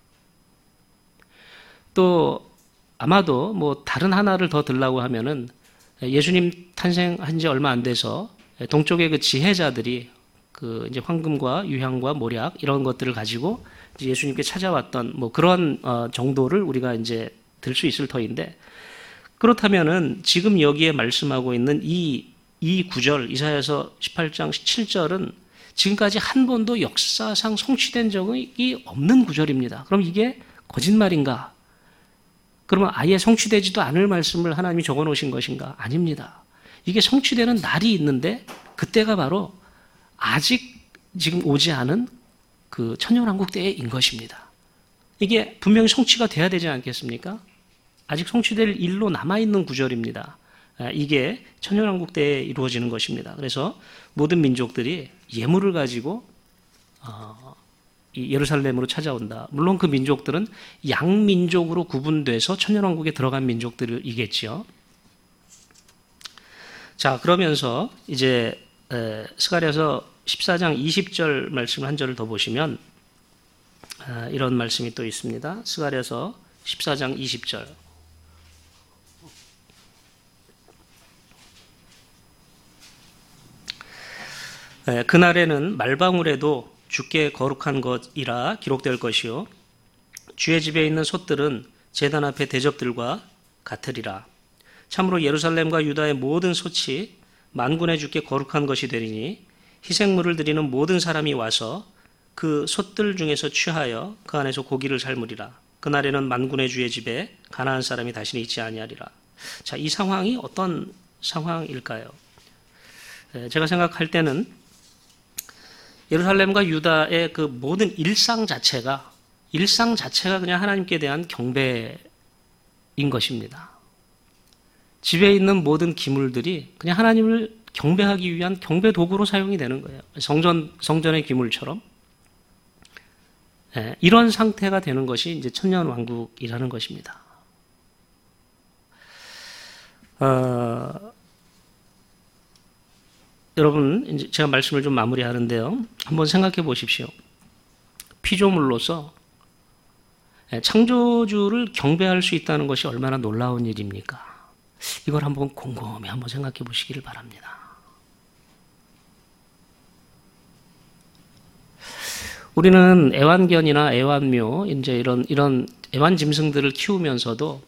또 아마도 뭐 다른 하나를 더 들라고 하면은 예수님 탄생한 지 얼마 안 돼서 동쪽의 그 지혜자들이 그 이제 황금과 유향과 모략 이런 것들을 가지고 이제 예수님께 찾아왔던 뭐 그런 어 정도를 우리가 이제 들 수 있을 터인데, 그렇다면은 지금 여기에 말씀하고 있는 이, 이 구절, 이사야서 십팔 장 칠 절은 지금까지 한 번도 역사상 성취된 적이 없는 구절입니다. 그럼 이게 거짓말인가? 그러면 아예 성취되지도 않을 말씀을 하나님이 적어 놓으신 것인가? 아닙니다. 이게 성취되는 날이 있는데 그때가 바로 아직 지금 오지 않은 그 천년왕국 때인 것입니다. 이게 분명히 성취가 돼야 되지 않겠습니까? 아직 성취될 일로 남아있는 구절입니다. 이게 천년왕국 때에 이루어지는 것입니다. 그래서 모든 민족들이 예물을 가지고 어, 이 예루살렘으로 찾아온다. 물론 그 민족들은 양민족으로 구분돼서 천년왕국에 들어간 민족들이겠지요. 자, 그러면서 이제 에, 스가랴서 십사 장 이십 절 말씀 한 절을 더 보시면 아, 이런 말씀이 또 있습니다. 스가랴서 십사 장 이십 절. 에, 그날에는 말방울에도 주께 거룩한 것이라 기록될 것이요 주의 집에 있는 솥들은 제단 앞에 대접들과 같으리라. 참으로 예루살렘과 유다의 모든 솥이 만군의 주께 거룩한 것이 되리니 희생물을 드리는 모든 사람이 와서 그 솥들 중에서 취하여 그 안에서 고기를 삶으리라. 그날에는 만군의 주의 집에 가나안 사람이 다시는 있지 아니하리라. 자, 이 상황이 어떤 상황일까요? 제가 생각할 때는 예루살렘과 유다의 그 모든 일상 자체가 일상 자체가 그냥 하나님께 대한 경배인 것입니다. 집에 있는 모든 기물들이 그냥 하나님을 경배하기 위한 경배 도구로 사용이 되는 거예요. 성전, 성전의 기물처럼. 예, 이런 상태가 되는 것이 이제 천년왕국이라는 것입니다. 어, 여러분, 이제 제가 말씀을 좀 마무리하는데요. 한번 생각해 보십시오. 피조물로서 창조주를 경배할 수 있다는 것이 얼마나 놀라운 일입니까? 이걸 한번 곰곰이 한번 생각해 보시기를 바랍니다. 우리는 애완견이나 애완묘, 이제 이런, 이런 애완짐승들을 키우면서도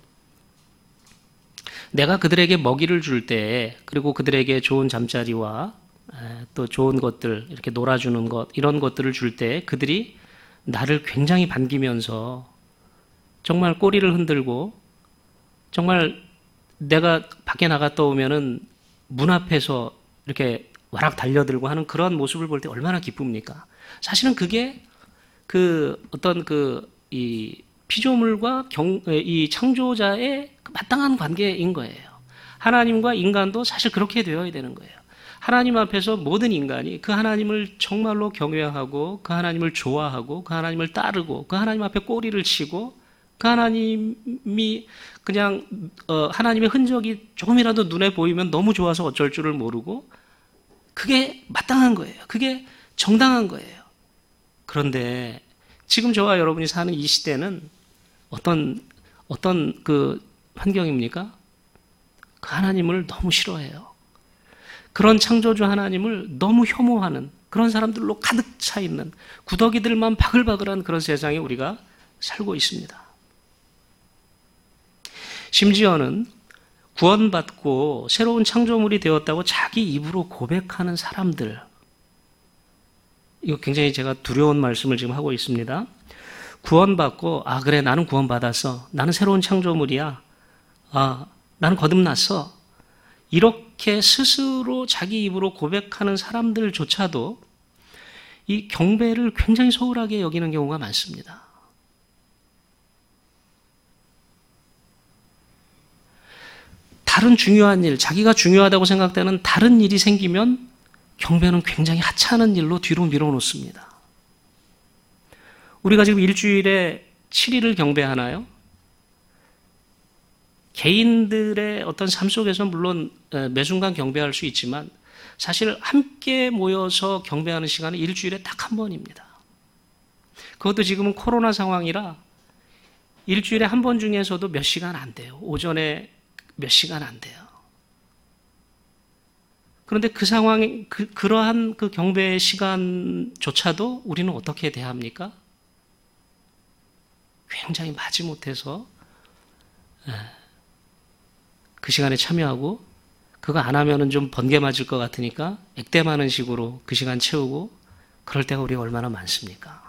내가 그들에게 먹이를 줄 때, 그리고 그들에게 좋은 잠자리와 또 좋은 것들, 이렇게 놀아주는 것, 이런 것들을 줄 때 그들이 나를 굉장히 반기면서 정말 꼬리를 흔들고 정말 내가 밖에 나갔다 오면은 문 앞에서 이렇게 와락 달려들고 하는 그런 모습을 볼 때 얼마나 기쁩니까? 사실은 그게 그 어떤 그 이 피조물과 경, 이 창조자의 마땅한 관계인 거예요. 하나님과 인간도 사실 그렇게 되어야 되는 거예요. 하나님 앞에서 모든 인간이 그 하나님을 정말로 경외하고 그 하나님을 좋아하고 그 하나님을 따르고 그 하나님 앞에 꼬리를 치고 그 하나님이 그냥 어, 하나님의 흔적이 조금이라도 눈에 보이면 너무 좋아서 어쩔 줄을 모르고 그게 마땅한 거예요. 그게 정당한 거예요. 그런데 지금 저와 여러분이 사는 이 시대는 어떤 어떤 그 환경입니까? 그 하나님을 너무 싫어해요. 그런 창조주 하나님을 너무 혐오하는 그런 사람들로 가득 차 있는 구더기들만 바글바글한 그런 세상에 우리가 살고 있습니다. 심지어는 구원받고 새로운 창조물이 되었다고 자기 입으로 고백하는 사람들, 이거 굉장히 제가 두려운 말씀을 지금 하고 있습니다. 구원받고 아 그래 나는 구원받았어, 나는 새로운 창조물이야, 아 나는 거듭났어, 이렇게 스스로 자기 입으로 고백하는 사람들조차도 이 경배를 굉장히 소홀하게 여기는 경우가 많습니다. 다른 중요한 일, 자기가 중요하다고 생각되는 다른 일이 생기면 경배는 굉장히 하찮은 일로 뒤로 밀어놓습니다. 우리가 지금 일주일에 칠 일을 경배하나요? 개인들의 어떤 삶 속에서 물론 매 순간 경배할 수 있지만 사실 함께 모여서 경배하는 시간은 일주일에 딱 한 번입니다. 그것도 지금은 코로나 상황이라 일주일에 한 번 중에서도 몇 시간 안 돼요. 오전에 몇 시간 안 돼요. 그런데 그 상황, 그, 그러한 그 경배 시간조차도 우리는 어떻게 대합니까? 굉장히 마지못해서 그 시간에 참여하고 그거 안 하면은 좀 번개 맞을 것 같으니까 액땜하는 식으로 그 시간 채우고 그럴 때가 우리가 얼마나 많습니까?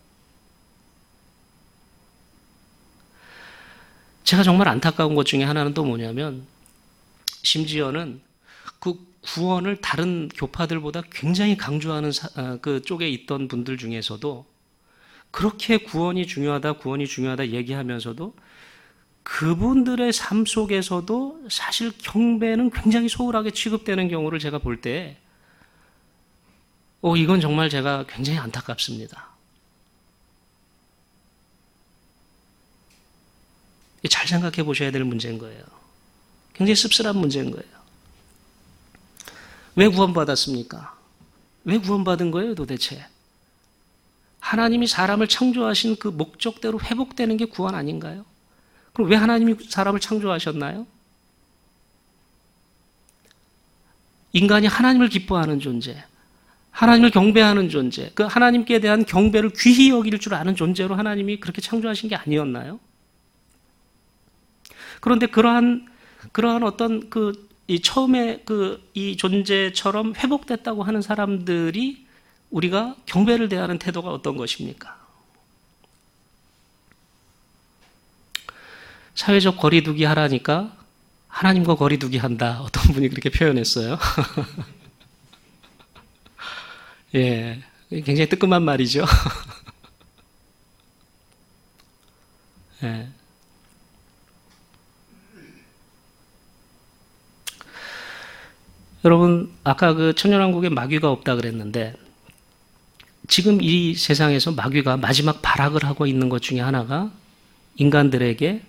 제가 정말 안타까운 것 중에 하나는 또 뭐냐면 심지어는 그 구원을 다른 교파들보다 굉장히 강조하는 그 쪽에 있던 분들 중에서도 그렇게 구원이 중요하다, 구원이 중요하다 얘기하면서도 그분들의 삶 속에서도 사실 경배는 굉장히 소홀하게 취급되는 경우를 제가 볼 때, 어, 이건 정말 제가 굉장히 안타깝습니다. 잘 생각해 보셔야 될 문제인 거예요. 굉장히 씁쓸한 문제인 거예요. 왜 구원받았습니까? 왜 구원받은 거예요, 도대체? 하나님이 사람을 창조하신 그 목적대로 회복되는 게 구원 아닌가요? 그럼 왜 하나님이 사람을 창조하셨나요? 인간이 하나님을 기뻐하는 존재, 하나님을 경배하는 존재, 그 하나님께 대한 경배를 귀히 여길 줄 아는 존재로 하나님이 그렇게 창조하신 게 아니었나요? 그런데 그러한 그러한 어떤 그 이 처음에 그 이 존재처럼 회복됐다고 하는 사람들이 우리가 경배를 대하는 태도가 어떤 것입니까? 사회적 거리두기 하라니까 하나님과 거리두기 한다. 어떤 분이 그렇게 표현했어요. 예, 굉장히 뜨끔한 말이죠. 예. 여러분, 아까 그 천년왕국에 마귀가 없다 그랬는데 지금 이 세상에서 마귀가 마지막 발악을 하고 있는 것 중에 하나가 인간들에게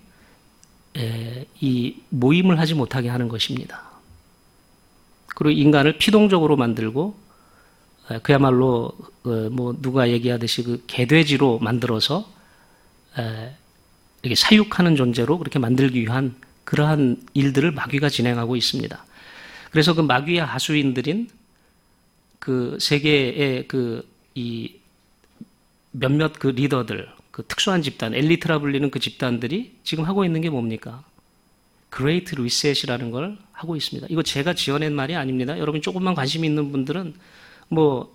이 모임을 하지 못하게 하는 것입니다. 그리고 인간을 피동적으로 만들고 그야말로 뭐 누가 얘기하듯이 그 개돼지로 만들어서 이렇게 사육하는 존재로 그렇게 만들기 위한 그러한 일들을 마귀가 진행하고 있습니다. 그래서 그 마귀의 하수인들인 그 세계의 그 이 몇몇 그 리더들, 그 특수한 집단, 엘리트라 불리는 그 집단들이 지금 하고 있는 게 뭡니까? 그레이트 리셋이라는 걸 하고 있습니다. 이거 제가 지어낸 말이 아닙니다. 여러분 조금만 관심 있는 분들은 뭐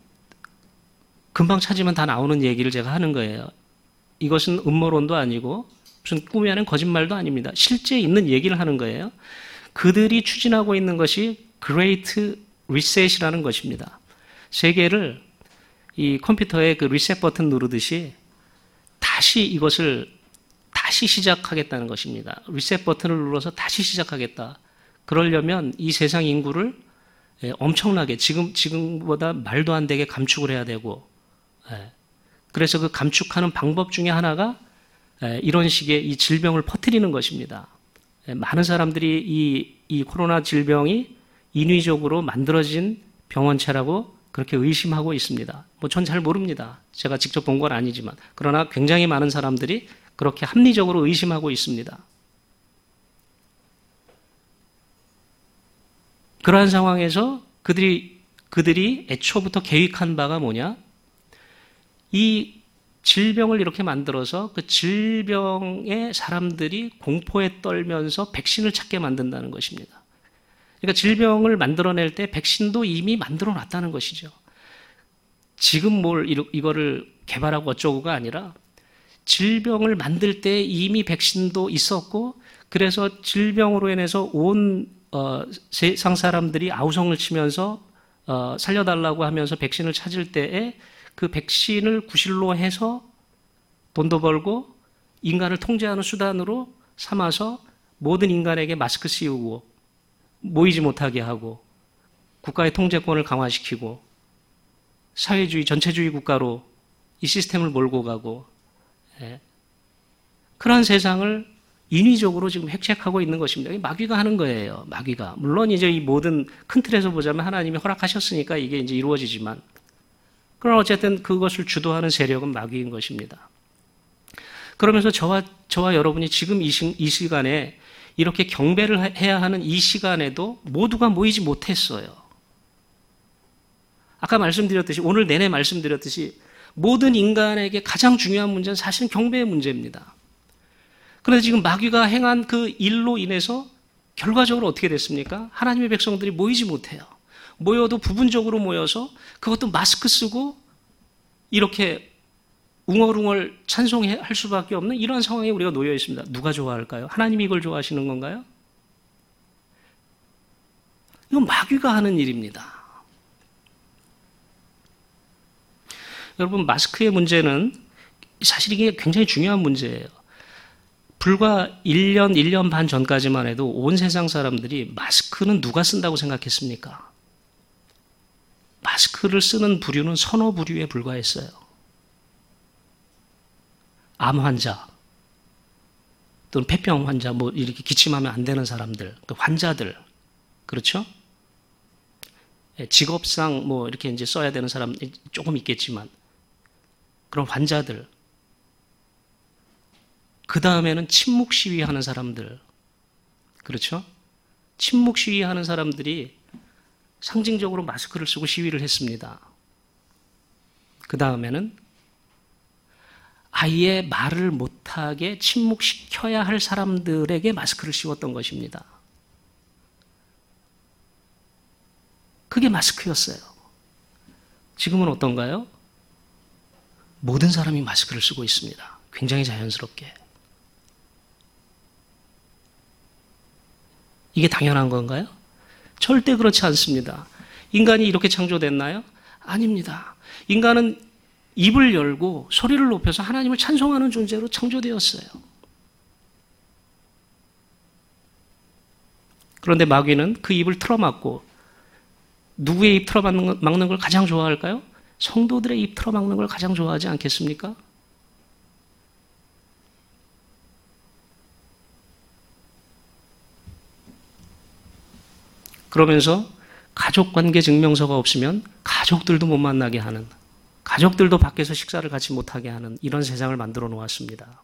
금방 찾으면 다 나오는 얘기를 제가 하는 거예요. 이것은 음모론도 아니고 무슨 꿈이 아닌 거짓말도 아닙니다. 실제 있는 얘기를 하는 거예요. 그들이 추진하고 있는 것이 그레이트 리셋이라는 것입니다. 세계를 이 컴퓨터에 그 리셋 버튼 누르듯이 다시 이것을 다시 시작하겠다는 것입니다. 리셋 버튼을 눌러서 다시 시작하겠다. 그러려면 이 세상 인구를 엄청나게 지금, 지금보다 말도 안 되게 감축을 해야 되고, 그래서 그 감축하는 방법 중에 하나가 이런 식의 이 질병을 퍼뜨리는 것입니다. 많은 사람들이 이, 이 코로나 질병이 인위적으로 만들어진 병원체라고 그렇게 의심하고 있습니다. 뭐 전 잘 모릅니다. 제가 직접 본 건 아니지만. 그러나 굉장히 많은 사람들이 그렇게 합리적으로 의심하고 있습니다. 그러한 상황에서 그들이, 그들이 애초부터 계획한 바가 뭐냐? 이 질병을 이렇게 만들어서 그 질병에 사람들이 공포에 떨면서 백신을 찾게 만든다는 것입니다. 그러니까 질병을 만들어낼 때 백신도 이미 만들어 놨다는 것이죠. 지금 뭘 이거를 개발하고 어쩌고가 아니라 질병을 만들 때 이미 백신도 있었고 그래서 질병으로 인해서 온 어, 세상 사람들이 아우성을 치면서 어, 살려달라고 하면서 백신을 찾을 때에 그 백신을 구실로 해서 돈도 벌고 인간을 통제하는 수단으로 삼아서 모든 인간에게 마스크 씌우고 모이지 못하게 하고 국가의 통제권을 강화시키고 사회주의, 전체주의 국가로 이 시스템을 몰고 가고 예. 그런 세상을 인위적으로 지금 획책하고 있는 것입니다. 마귀가 하는 거예요. 마귀가. 물론 이제 이 모든 큰 틀에서 보자면 하나님이 허락하셨으니까 이게 이제 이루어지지만 그러나 어쨌든 그것을 주도하는 세력은 마귀인 것입니다. 그러면서 저와, 저와 여러분이 지금 이, 시, 이 시간에 이렇게 경배를 해야 하는 이 시간에도 모두가 모이지 못했어요. 아까 말씀드렸듯이, 오늘 내내 말씀드렸듯이 모든 인간에게 가장 중요한 문제는 사실은 경배의 문제입니다. 그런데 지금 마귀가 행한 그 일로 인해서 결과적으로 어떻게 됐습니까? 하나님의 백성들이 모이지 못해요. 모여도 부분적으로 모여서 그것도 마스크 쓰고 이렇게 웅얼웅얼 찬송할 수밖에 없는 이런 상황에 우리가 놓여 있습니다. 누가 좋아할까요? 하나님이 이걸 좋아하시는 건가요? 이건 마귀가 하는 일입니다. 여러분, 마스크의 문제는 사실 이게 굉장히 중요한 문제예요. 불과 일 년, 일 년 반 전까지만 해도 온 세상 사람들이 마스크는 누가 쓴다고 생각했습니까? 마스크를 쓰는 부류는 서너 부류에 불과했어요. 암 환자, 또는 폐병 환자, 뭐 이렇게 기침하면 안 되는 사람들, 그 환자들, 그렇죠? 직업상 뭐 이렇게 이제 써야 되는 사람 조금 있겠지만, 그런 환자들, 그 다음에는 침묵 시위하는 사람들, 그렇죠? 침묵 시위하는 사람들이 상징적으로 마스크를 쓰고 시위를 했습니다. 그 다음에는 아예 말을 못하게 침묵시켜야 할 사람들에게 마스크를 씌웠던 것입니다. 그게 마스크였어요. 지금은 어떤가요? 모든 사람이 마스크를 쓰고 있습니다. 굉장히 자연스럽게. 이게 당연한 건가요? 절대 그렇지 않습니다. 인간이 이렇게 창조됐나요? 아닙니다. 인간은 입을 열고 소리를 높여서 하나님을 찬송하는 존재로 창조되었어요. 그런데 마귀는 그 입을 틀어막고 누구의 입 틀어막는 걸 가장 좋아할까요? 성도들의 입 틀어막는 걸 가장 좋아하지 않겠습니까? 그러면서 가족관계 증명서가 없으면 가족들도 못 만나게 하는, 가족들도 밖에서 식사를 같이 못하게 하는 이런 세상을 만들어 놓았습니다.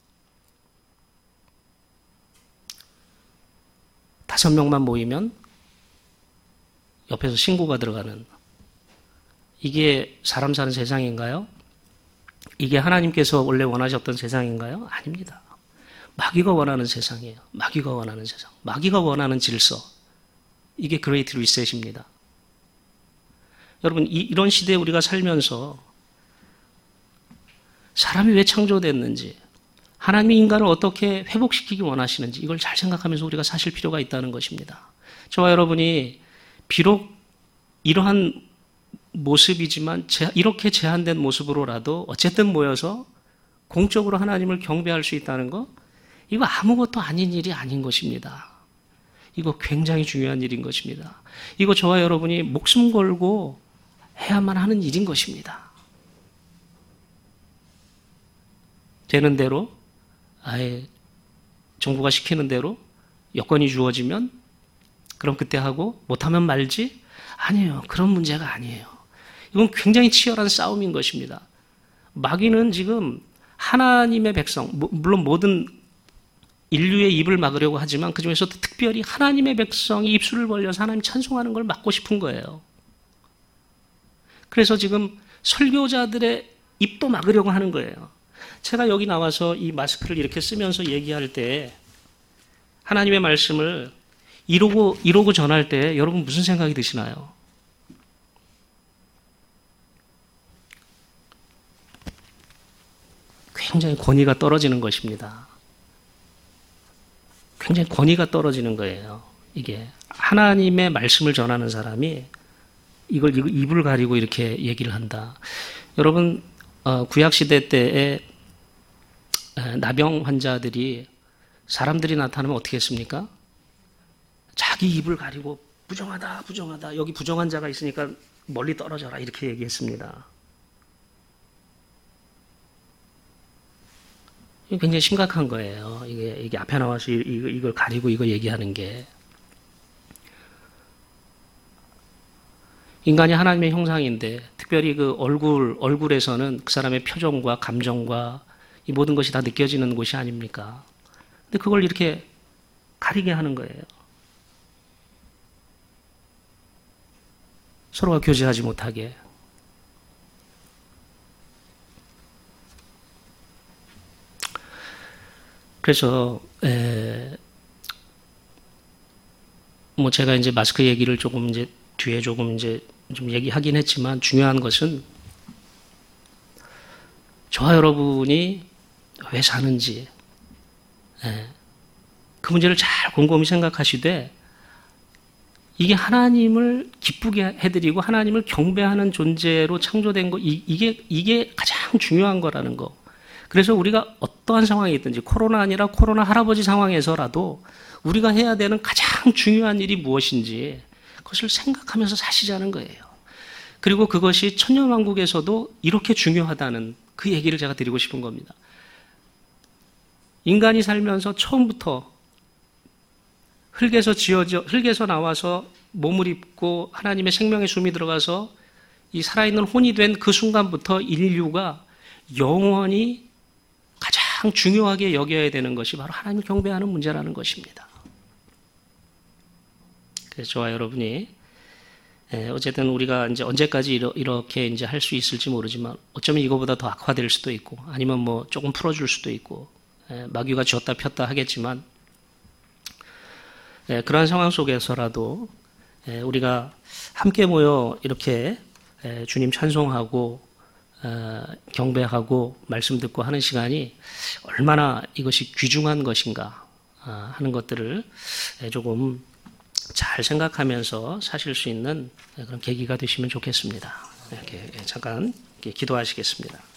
다섯 명만 모이면 옆에서 신고가 들어가는, 이게 사람 사는 세상인가요? 이게 하나님께서 원래 원하셨던 세상인가요? 아닙니다. 마귀가 원하는 세상이에요. 마귀가 원하는 세상. 마귀가 원하는 질서. 이게 그레이트 리셋입니다. 여러분, 이, 이런 시대에 우리가 살면서 사람이 왜 창조됐는지, 하나님이 인간을 어떻게 회복시키기 원하시는지 이걸 잘 생각하면서 우리가 사실 필요가 있다는 것입니다. 저와 여러분이 비록 이러한 모습이지만 이렇게 제한된 모습으로라도 어쨌든 모여서 공적으로 하나님을 경배할 수 있다는 것, 이거 아무것도 아닌 일이 아닌 것입니다. 이거 굉장히 중요한 일인 것입니다. 이거 저와 여러분이 목숨 걸고 해야만 하는 일인 것입니다. 되는 대로, 아예 정부가 시키는 대로 여건이 주어지면 그럼 그때 하고 못하면 말지? 아니에요. 그런 문제가 아니에요. 이건 굉장히 치열한 싸움인 것입니다. 마귀는 지금 하나님의 백성, 물론 모든 인류의 입을 막으려고 하지만 그중에서도 특별히 하나님의 백성이 입술을 벌려서 하나님 찬송하는 걸 막고 싶은 거예요. 그래서 지금 설교자들의 입도 막으려고 하는 거예요. 제가 여기 나와서 이 마스크를 이렇게 쓰면서 얘기할 때 하나님의 말씀을 이러고, 이러고 전할 때 여러분 무슨 생각이 드시나요? 굉장히 권위가 떨어지는 것입니다. 굉장히 권위가 떨어지는 거예요. 이게 하나님의 말씀을 전하는 사람이 이걸 입을 가리고 이렇게 얘기를 한다. 여러분, 구약시대 때에 나병 환자들이 사람들이 나타나면 어떻게 했습니까? 자기 입을 가리고 부정하다, 부정하다. 여기 부정한 자가 있으니까 멀리 떨어져라 이렇게 얘기했습니다. 이게 굉장히 심각한 거예요. 이게, 이게 앞에 나와서 이걸, 이걸 가리고 이거 얘기하는 게. 인간이 하나님의 형상인데, 특별히 그 얼굴, 얼굴에서는 그 사람의 표정과 감정과 이 모든 것이 다 느껴지는 곳이 아닙니까? 근데 그걸 이렇게 가리게 하는 거예요. 서로가 교제하지 못하게. 그래서 에, 뭐 제가 이제 마스크 얘기를 조금 이제 뒤에 조금 이제 좀 얘기하긴 했지만 중요한 것은 저와 여러분이 왜 사는지, 에, 그 문제를 잘 곰곰이 생각하시되 이게 하나님을 기쁘게 해드리고 하나님을 경배하는 존재로 창조된 거, 이, 이게 이게 가장 중요한 거라는 거. 그래서 우리가 어떠한 상황이 있든지 코로나 아니라 코로나 할아버지 상황에서라도 우리가 해야 되는 가장 중요한 일이 무엇인지 그것을 생각하면서 사시자는 거예요. 그리고 그것이 천년왕국에서도 이렇게 중요하다는 그 얘기를 제가 드리고 싶은 겁니다. 인간이 살면서 처음부터 흙에서 지어져, 흙에서 나와서 몸을 입고 하나님의 생명의 숨이 들어가서 이 살아있는 혼이 된 그 순간부터 인류가 영원히 가장 중요하게 여겨야 되는 것이 바로 하나님을 경배하는 문제라는 것입니다. 그래서 저와 여러분이 예, 어쨌든 우리가 이제 언제까지 이러, 이렇게 이제 할 수 있을지 모르지만 어쩌면 이거보다 더 악화될 수도 있고 아니면 뭐 조금 풀어줄 수도 있고 예, 마귀가 쥐었다 폈다 하겠지만 예, 그러한 상황 속에서라도 예, 우리가 함께 모여 이렇게 예, 주님 찬송하고 어, 경배하고 말씀 듣고 하는 시간이 얼마나 이것이 귀중한 것인가 어, 하는 것들을 예, 조금 잘 생각하면서 사실 수 있는 그런 계기가 되시면 좋겠습니다. 이렇게 잠깐 기도하시겠습니다.